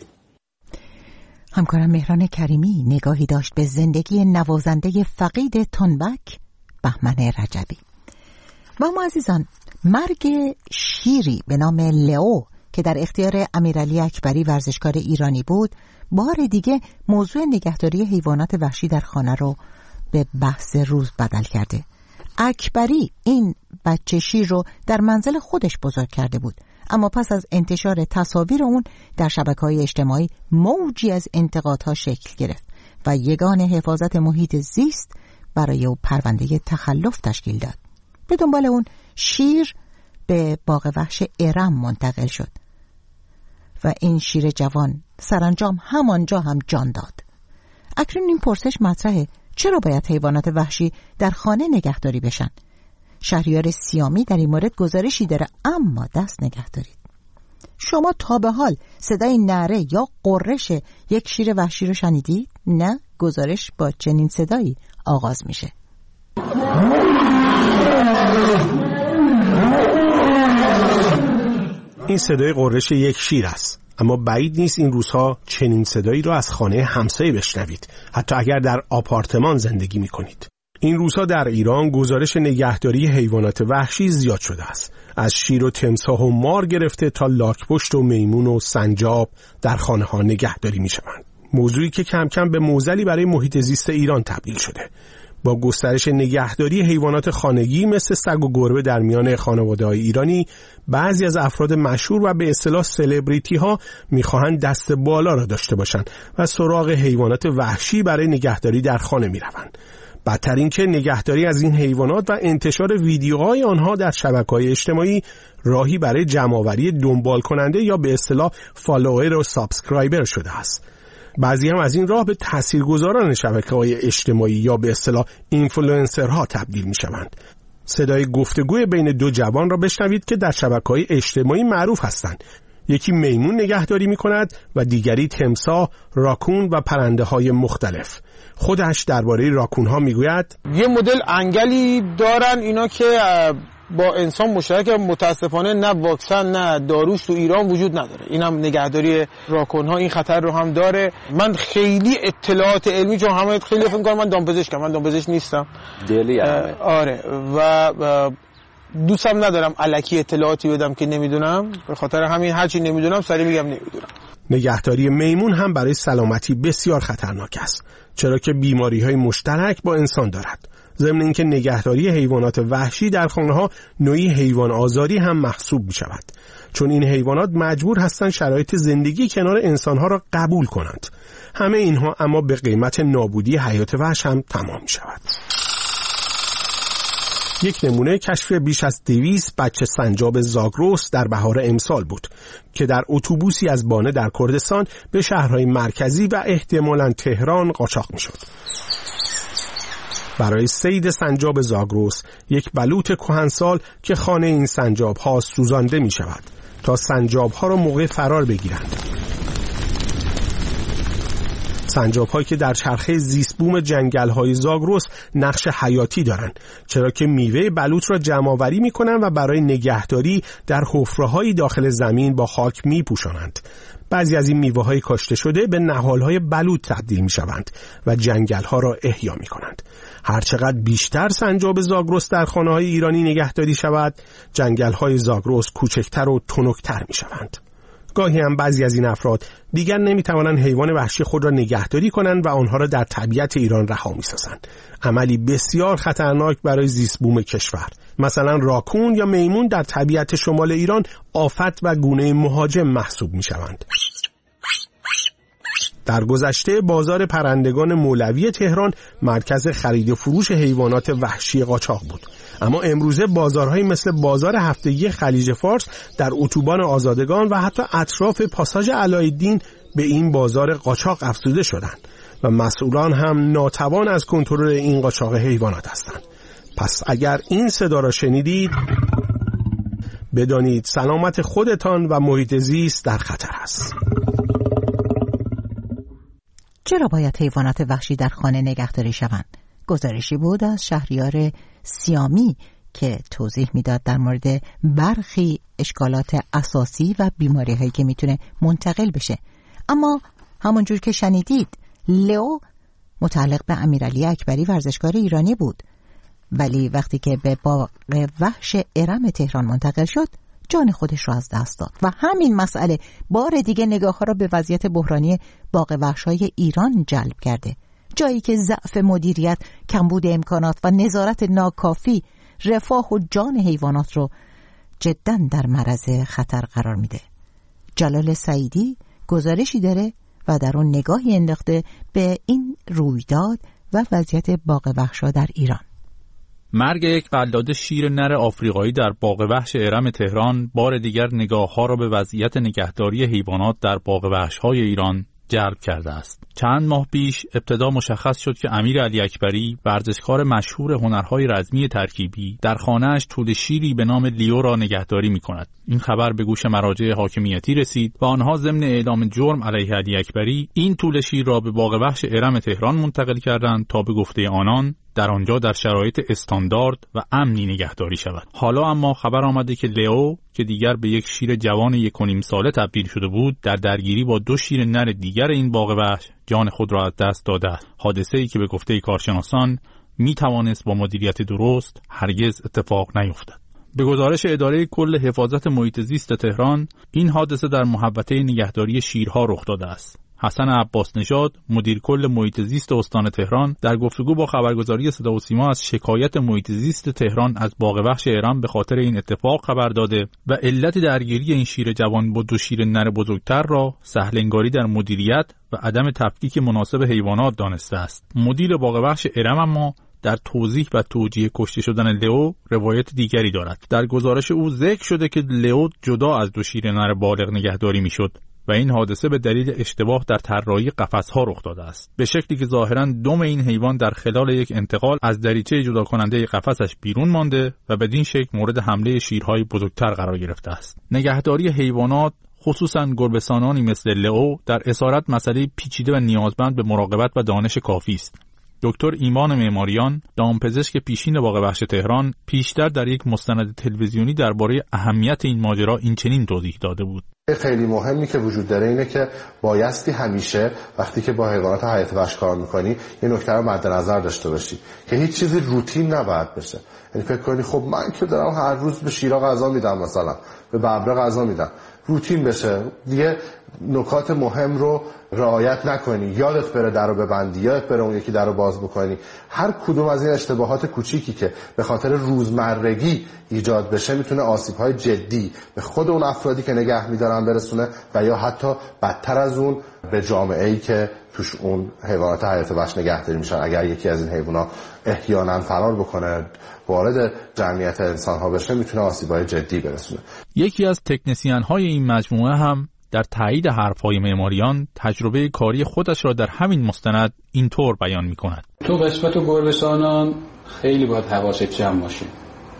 همکارم مهران کریمی نگاهی داشت به زندگی نوازنده فقید تنبک بهمن رجبی. و ما عزیزان، مرگ شیری به نام لئو که در اختیار امیرعلی اکبری ورزشکار ایرانی بود، بار دیگه موضوع نگهداری حیوانات وحشی در خانه رو به بحث روز بدل کرده. اکبری این بچه شیر رو در منزل خودش بزرگ کرده بود، اما پس از انتشار تصاویر اون در شبکه‌های اجتماعی موجی از انتقادها شکل گرفت و یگان حفاظت محیط زیست برای او پرونده تخلف تشکیل داد. به دنبال اون شیر به باغ وحش ارم منتقل شد و این شیر جوان سرانجام همانجا هم جان داد. اکنون این پرسش مطرحه: چرا باید حیوانات وحشی در خانه نگهداری بشن؟ شهریار سیامی در این مورد گزارشی داره، اما دست نگه دارید. شما تا به حال صدای نعره یا قررش یک شیر وحشی رو شنیدید؟ نه، گزارش با چنین صدایی آغاز میشه. این صدای قررش یک شیر است، اما بعید نیست این روزها چنین صدایی رو از خانه همسایه بشنوید، حتی اگر در آپارتمان زندگی میکنید. این روزها در ایران گزارش نگهداری حیوانات وحشی زیاد شده است. از شیر و تمساح و مار گرفته تا لاک‌پشت و میمون و سنجاب در خانه ها نگهداری میشوند. موضوعی که کم کم به معضلی برای محیط زیست ایران تبدیل شده. با گسترش نگهداری حیوانات خانگی مثل سگ و گربه در میان خانواده‌های ایرانی، بعضی از افراد مشهور و به اصطلاح سلبریتی ها می‌خواهند دست بالا را داشته باشند و سراغ حیوانات وحشی برای نگهداری در خانه می‌روند. بدتر این که نگهداری از این حیوانات و انتشار ویدیوهای آنها در شبکه‌های اجتماعی راهی برای جمع‌آوری دنبال کننده یا به اصطلاح فالوور و سابسکرایبر شده است. بعضی هم از این راه به تاثیرگذاران شبکه‌های اجتماعی یا به اصطلاح اینفلوئنسرها تبدیل می‌شوند. صدای گفتگوی بین دو جوان را بشنوید که در شبکه‌های اجتماعی معروف هستند. یکی میمون نگهداری می‌کند و دیگری تمساح، راکون و پرنده‌های مختلف. خودش درباره راکون‌ها می‌گوید: یه مدل انگلی دارن اینا که با انسان مشترک، متاسفانه نه واکسن نه داروش تو ایران وجود نداره. اینم نگهداری راکون‌ها این خطر رو هم داره. من خیلی اطلاعات علمی، چون همه خیلی فکر می‌کنن من دامپزشکم، من دامپزشک نیستم. دلی آره و دوستم ندارم الکی اطلاعاتی بدم که نمیدونم، به خاطر همین هرچی نمیدونم سری میگم نمیدونم. نگهداری میمون هم برای سلامتی بسیار خطرناک است، چرا که بیماری‌های مشترک با انسان دارد. ضمن اینکه نگهداری حیوانات وحشی در خانه‌ها نوعی حیوان آزاری هم محسوب می‌شود، چون این حیوانات مجبور هستند شرایط زندگی کنار انسان‌ها را قبول کنند. همه اینها اما به قیمت نابودی حیات وحش هم تمام می‌شود. یک نمونه کشف بیش از دویست بچه سنجاب زاگرس در بهار امسال بود که در اتوبوسی از بانه در کردستان به شهرهای مرکزی و احتمالاً تهران قاچاق می‌شد. برای صید سنجاب زاگرس یک بلوط کهنسال که خانه این سنجاب ها سوزانده می شود تا سنجاب ها را موقع فرار بگیرند. سنجاب‌هایی که در چرخه زیست بوم جنگل‌های زاگرس نقش حیاتی دارند، چرا که میوه بلوط را جمع‌آوری می‌کنند و برای نگهداری در حفره‌های داخل زمین با خاک می‌پوشانند. بعضی از این میوه‌های کاشته شده به نهال‌های بلوط تبدیل می‌شوند و جنگل‌ها را احیا می‌کنند. هرچقدر بیشتر سنجاب زاگرس در خانه‌های ایرانی نگهداری شود، جنگل‌های زاگرس کوچکتر و تنک‌تر می‌شوند. گاهی هم بعضی از این افراد دیگر نمی‌توانند حیوان وحشی خود را نگهداری کنند و آنها را در طبیعت ایران رها می‌سازند. عملی بسیار خطرناک برای زیست بوم کشور. مثلا راکون یا میمون در طبیعت شمال ایران آفت و گونه مهاجم محسوب می‌شوند. در گذشته بازار پرندگان مولوی تهران مرکز خرید و فروش حیوانات وحشی قاچاق بود، اما امروزه بازارهایی مثل بازار هفتگی خلیج فارس در اتوبان آزادگان و حتی اطراف پاساژ علایالدین به این بازار قاچاق افزوده شدند و مسئولان هم ناتوان از کنترل این قاچاق حیوانات هستند. پس اگر این صدا را شنیدید، بدانید سلامت خودتان و محیط زیست در خطر است. چرا باید حیوانات وحشی در خانه نگهداری شوند؟ گزارشی بود از شهریار سیامی که توضیح میداد در مورد برخی اشکالات اساسی و بیماری هایی که میتونه منتقل بشه. اما همونجور که شنیدید، لئو متعلق به امیرعلی اکبری ورزشکار ایرانی بود، ولی وقتی که به باغ وحش ارم تهران منتقل شد جان خودش را از دست داد و همین مسئله بار دیگه نگاه ها را به وضعیت بحرانی باغ وحش‌های ایران جلب کرده، جایی که ضعف مدیریت، کمبود امکانات و نظارت ناکافی رفاه و جان حیوانات رو جداً در معرض خطر قرار میده. جلال سعیدی گزارشی داره و در اون نگاهی انداخته به این رویداد و وضعیت باغ وحش‌ها در ایران. مرگ یک قلاده شیر نر آفریقایی در باغ وحش ارم تهران بار دیگر نگاه‌ها را به وضعیت نگهداری حیوانات در باغ وحش‌های ایران جلب کرده است. چند ماه پیش ابتدا مشخص شد که امیرعلی اکبری، ورزشکار مشهور هنرهای رزمی ترکیبی، در خانه‌اش توله شیری به نام لیو را نگهداری می‌کند. این خبر به گوش مراجع حاکمیتی رسید و آنها ضمن اعلام جرم علیه علی اکبری این توله شیر را به باغ وحش ارم تهران منتقل کردند تا به گفته آنان در آنجا در شرایط استاندارد و امنی نگهداری شود. حالا اما خبر آمده که لئو که دیگر به یک شیر جوان یک و نیم ساله تبدیل شده بود، در درگیری با دو شیر نر دیگر این باغ وحش جان خود را از دست داده است. حادثه‌ای که به گفته کارشناسان می توانست با مدیریت درست هرگز اتفاق نیفتد. به گزارش اداره کل حفاظت محیط زیست تهران، این حادثه در محوطه نگهداری شیرها رخ داده است. حسن عباس نژاد، مدیر کل محیط زیست استان تهران، در گفتگو با خبرگزاری صدا و سیما از شکایت محیط زیست تهران از باغ وحش ارم به خاطر این اتفاق خبر داده و علت درگیری این شیر جوان با دو شیر نر بزرگتر را سهل‌انگاری در مدیریت و عدم تفکیک مناسب حیوانات دانسته است. مدیر باغ وحش ارم اما در توضیح و توجیه کشته شدن لئو روایت دیگری دارد. در گزارش او ذکر شده که لئو جدا از دو شیر نر بالغ نگهداری میشد و این حادثه به دلیل اشتباه در طراحی قفس‌ها رخ داده است، به شکلی که ظاهراً دم این حیوان در خلال یک انتقال از دریچه جدا کننده قفسش بیرون مانده و بدین شکل مورد حمله شیرهای بزرگتر قرار گرفته است. نگهداری حیوانات، خصوصاً گربه‌سانانی مثل لئو، در اسارت مسئله پیچیده و نیازمند به مراقبت و دانش کافی است. دکتر ایمان معماریان، دامپزشک پیشین باغ وحش تهران، پیشتر در یک مستند تلویزیونی درباره اهمیت این ماجرا این چنین توضیح داده بود: خیلی مهمی که وجود داره اینه که بایستی همیشه وقتی که با حیوانات حیات وحش کار میکنی این نکته رو مد نظر داشته باشی که هیچ چیزی روتین نباید بشه. یعنی فکر کنی خب من که دارم هر روز به شیرا غذا میدم، مثلا به ببره غذا میدم، روتین بشه دیگه، نکات مهم رو رعایت نکنی، یادت بره درو ببندی، یادت بره اون یکی درو باز بکنی. هر کدوم از این اشتباهات کوچیکی که به خاطر روزمرگی ایجاد بشه میتونه آسیب‌های جدی به خود اون افرادی که نگه می‌دارن برسونه و یا حتی بدتر از اون به جامعه‌ای که توش اون حیوانات حیات وحش نگهداری میشن. اگر یکی از این حیوانات احیانا فرار بکنه، وارد جمعیت انسان‌ها بشه، میتونه آسیب‌های جدی برسونه. یکی از تکنسین‌های این مجموعه هم در تایید حرف‌های معماریان تجربه کاری خودش را در همین مستند اینطور بیان می‌کند: تو قسمت گربه‌سانان خیلی باید حواست جمع باشه.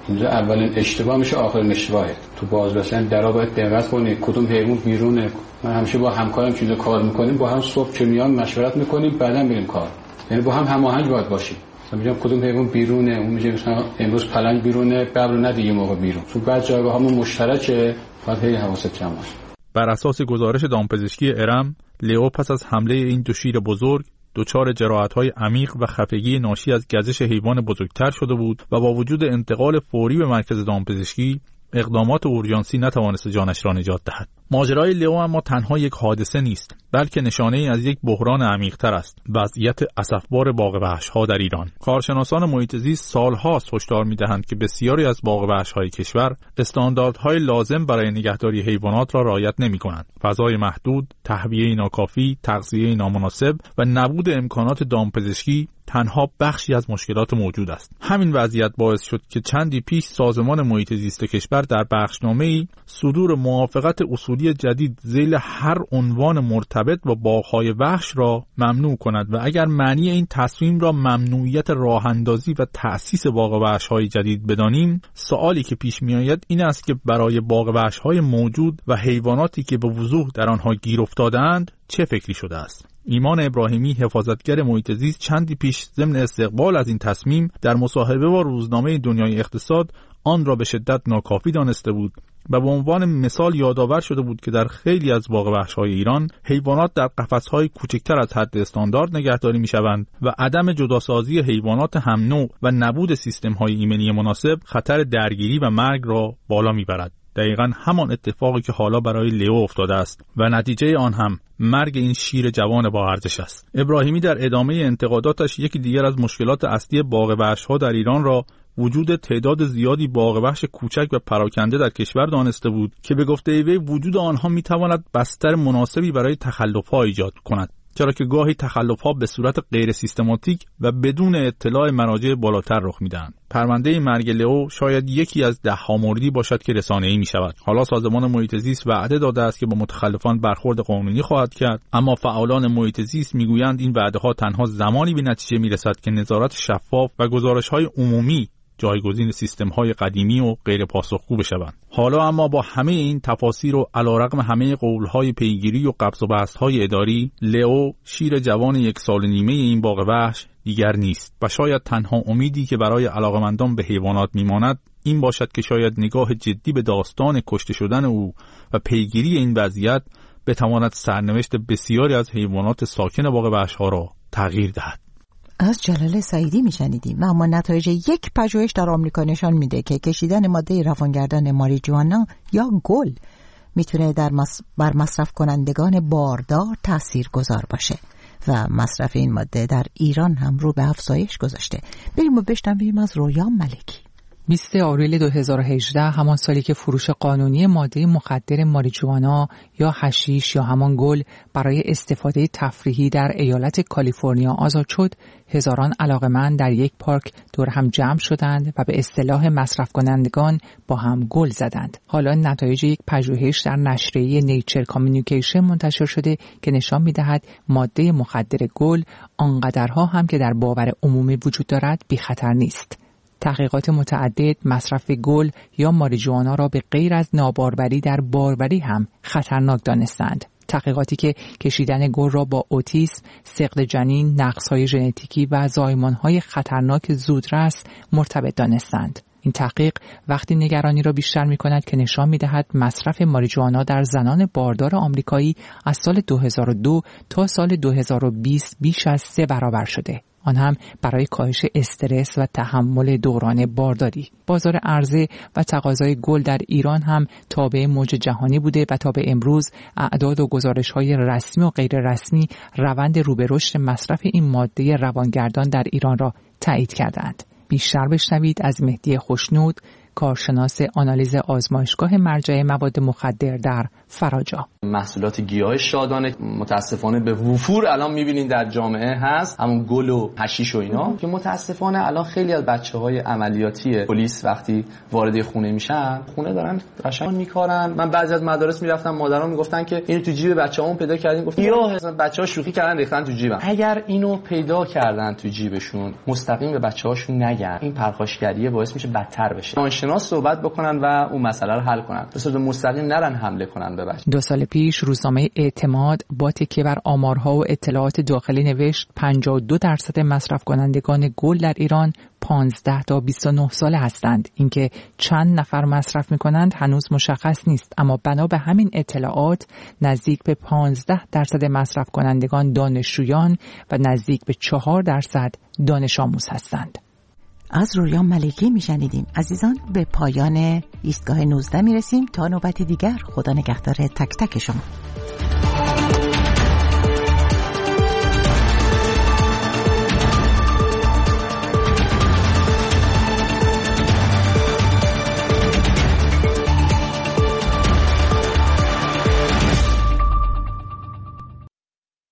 اینجا اولین اشتباه میشه آخرین اشتباهه. تو بازرسی درا باید دقت کنید کدوم حیوان بیرونه. من همیشه با همکارم چیزا کار میکنیم، با هم صبح که میام مشورت میکنیم، بعداً میریم کار. یعنی با هم هماهنگ باید باشیم. مثلا میگم کدوم حیوان بیرونه، اون میگه مثلا امروز پلنگ بیرونه، ببر ندی یه موقع بیرون. تو بعضی جاها همون مشترکه، باید خیلی حواست جمع باشه. بر اساس گزارش دامپزشکی ارم، لئو پس از حمله این دو شیر بزرگ دچار جراحت‌های عمیق و خفگی ناشی از گزش حیوان بزرگتر شده بود و با وجود انتقال فوری به مرکز دامپزشکی اقدامات اورژانسی نتوانست جانش را نجات دهد. ماجرای لئو اما تنها یک حادثه نیست، بلکه نشانه‌ای از یک بحران عمیق‌تر است، وضعیت اسفبار باغ وحش‌ها در ایران. کارشناسان محیط زیست سال‌هاست هشدار می‌دهند که بسیاری از باغ وحش‌های کشور استانداردهای لازم برای نگهداری حیوانات را رعایت نمی‌کنند. فضای محدود، تهویه ناکافی، تغذیه نامناسب و نبود امکانات دامپزشکی تنها بخشی از مشکلات موجود است. همین وضعیت باعث شد که چندی پیش سازمان محیط زیست کشور در بخشنامه‌ای صدور موافقت اصولی جدید ذیل هر عنوان مرتبط با باغ‌های وحش را ممنوع کند و اگر معنی این تصمیم را ممنوعیت راه‌اندازی و تأسیس باغ وحش‌های جدید بدانیم، سوالی که پیش می‌آید این است که برای باغ وحش‌های موجود و حیواناتی که به وضوح در آنها گیر افتاده‌اند چه فکری شده است؟ ایمان ابراهیمی، حفاظتگر محیط زیست، چندی پیش ضمن استقبال از این تصمیم در مصاحبه با روزنامه دنیای اقتصاد آن را به شدت ناکافی دانسته بود و به عنوان مثال یادآور شده بود که در خیلی از باغ وحش‌های ایران حیوانات در قفس‌های کوچکتر از حد استاندارد نگهداری می‌شوند و عدم جداسازی حیوانات هم نوع و نبود سیستم‌های ایمنی مناسب خطر درگیری و مرگ را بالا می‌برد. دقیقاً همان اتفاقی که حالا برای لئو افتاده است و نتیجه آن هم مرگ این شیر جوان با ارزش است. ابراهیمی در ادامه انتقاداتش یکی دیگر از مشکلات اصلی باغ وحش‌ها در ایران را وجود تعداد زیادی باغ وحش کوچک و پراکنده در کشور دانسته بود که به گفته وی وجود آنها میتواند بستر مناسبی برای تخلف‌ها ایجاد کند، چرا که گاهی تخلف‌ها به صورت غیر سیستماتیک و بدون اطلاع مراجع بالاتر رخ میدهند. پرونده مرگ لئو شاید یکی از ده ها موردی باشد که رسانه‌ای می‌شود. حالا سازمان محیط زیست وعده داده است که با متخلفان برخورد قانونی خواهد کرد، اما فعالان محیط زیست میگویند این وعده‌ها تنها زمانی به نتیجه میرسد که نظارت شفاف و گزارش‌های عمومی جایگزین سیستم‌های قدیمی و غیر پاسخگو بشوند. حالا اما با همه این تفاسیر و علیرغم همه قول‌های پیگیری و قبض و بست‌های اداری، لئو شیر جوان یک سال و نیمه این باغ وحش دیگر نیست و شاید تنها امیدی که برای علاقه‌مندان به حیوانات میماند این باشد که شاید نگاه جدی به داستان کشته شدن او و پیگیری این وضعیت بتواند سرنوشت بسیاری از حیوانات ساکن باغ وحش‌ها را تغییر دهد. از جلال سعیدی میشنیدیم. اما نتایج یک پژوهش در آمریکا نشان میده که کشیدن ماده روانگردان ماریجوانا یا گل میتونه در مص... بر مصرف کنندگان باردار تأثیر گذار باشه و مصرف این ماده در ایران هم رو به افزایش گذاشته. بریم و بشنویم از رویان ملکی. بیست آوریل دو هزار و هجده، همان سالی که فروش قانونی ماده مخدر ماریجوانا یا حشیش یا همان گل برای استفاده تفریحی در ایالت کالیفرنیا آزاد شد، هزاران علاقه‌مند در یک پارک دور هم جمع شدند و به اصطلاح مصرف کنندگان با هم گل زدند. حالا نتایج یک پژوهش در نشریه نیچر کامیونیکیشن منتشر شده که نشان می‌دهد ماده مخدر گل آنقدرها هم که در باور عمومی وجود دارد بی خطر نیست. تحقیقات متعدد مصرف گل یا ماریجوانا را به غیر از ناباروری در باروری هم خطرناک دانستند. تحقیقاتی که کشیدن گل را با اوتیسم، سقط جنین، نقص‌های ژنتیکی و زایمان‌های خطرناک زودرس مرتبط دانستند. این تحقیق وقتی نگرانی را بیشتر می‌کند که نشان می‌دهد مصرف ماریجوانا در زنان باردار آمریکایی از سال دو هزار و دو تا سال دو هزار و بیست بیش از سه برابر شده. آن هم برای کاهش استرس و تحمل دوران بارداری. بازار عرضه و تقاضای گل در ایران هم تابع موج جهانی بوده و تا به امروز اعداد و گزارش‌های رسمی و غیر رسمی روند رو به رشد مصرف این ماده روانگردان در ایران را تایید کردند. بیشتر بشنوید از مهدی خوشنود، کارشناس آنالیز آزمایشگاه مرجع مواد مخدر در فراجا. محصولات گیاه شادانه متاسفانه به وفور الان می‌بینین در جامعه هست، همون گل و حشیش و اینا که متاسفانه الان خیلی از بچه‌های عملیاتی پلیس وقتی وارد خونه میشن، خونه دارن قشنگ میکارن. من بعضی از مدارس میرفتم، مادران میگفتن که اینو تو جیب بچه‌هامون پیدا کردیم، گفتم یا بچه‌ها شوخی کردن ریختن تو جیبم. اگر اینو پیدا کردن تو جیبشون، مستقیم به بچه‌هاشون نگن، این پرخاشگریه باعث میشه بدتر بشه. روانشناس صحبت بکنن و اون مسئله رو حل کنن، به صورت مستقیم نرن حمله کنن به بچه. دو سال پیش روزنامه اعتماد با تکیه بر آمارها و اطلاعات داخلی نوشت پنجاه و دو درصد مصرف کنندگان گل در ایران پانزده تا بیست و نه ساله هستند. اینکه چند نفر مصرف می‌کنند هنوز مشخص نیست، اما بنا به همین اطلاعات نزدیک به پانزده درصد مصرف کنندگان دانشجویان و نزدیک به چهار درصد دانش آموز هستند. از رویان ملکی میشنیدیم. عزیزان به پایان ایستگاه نوزده میرسیم تا نوبت دیگر. خدا نگهدار تک تک شما.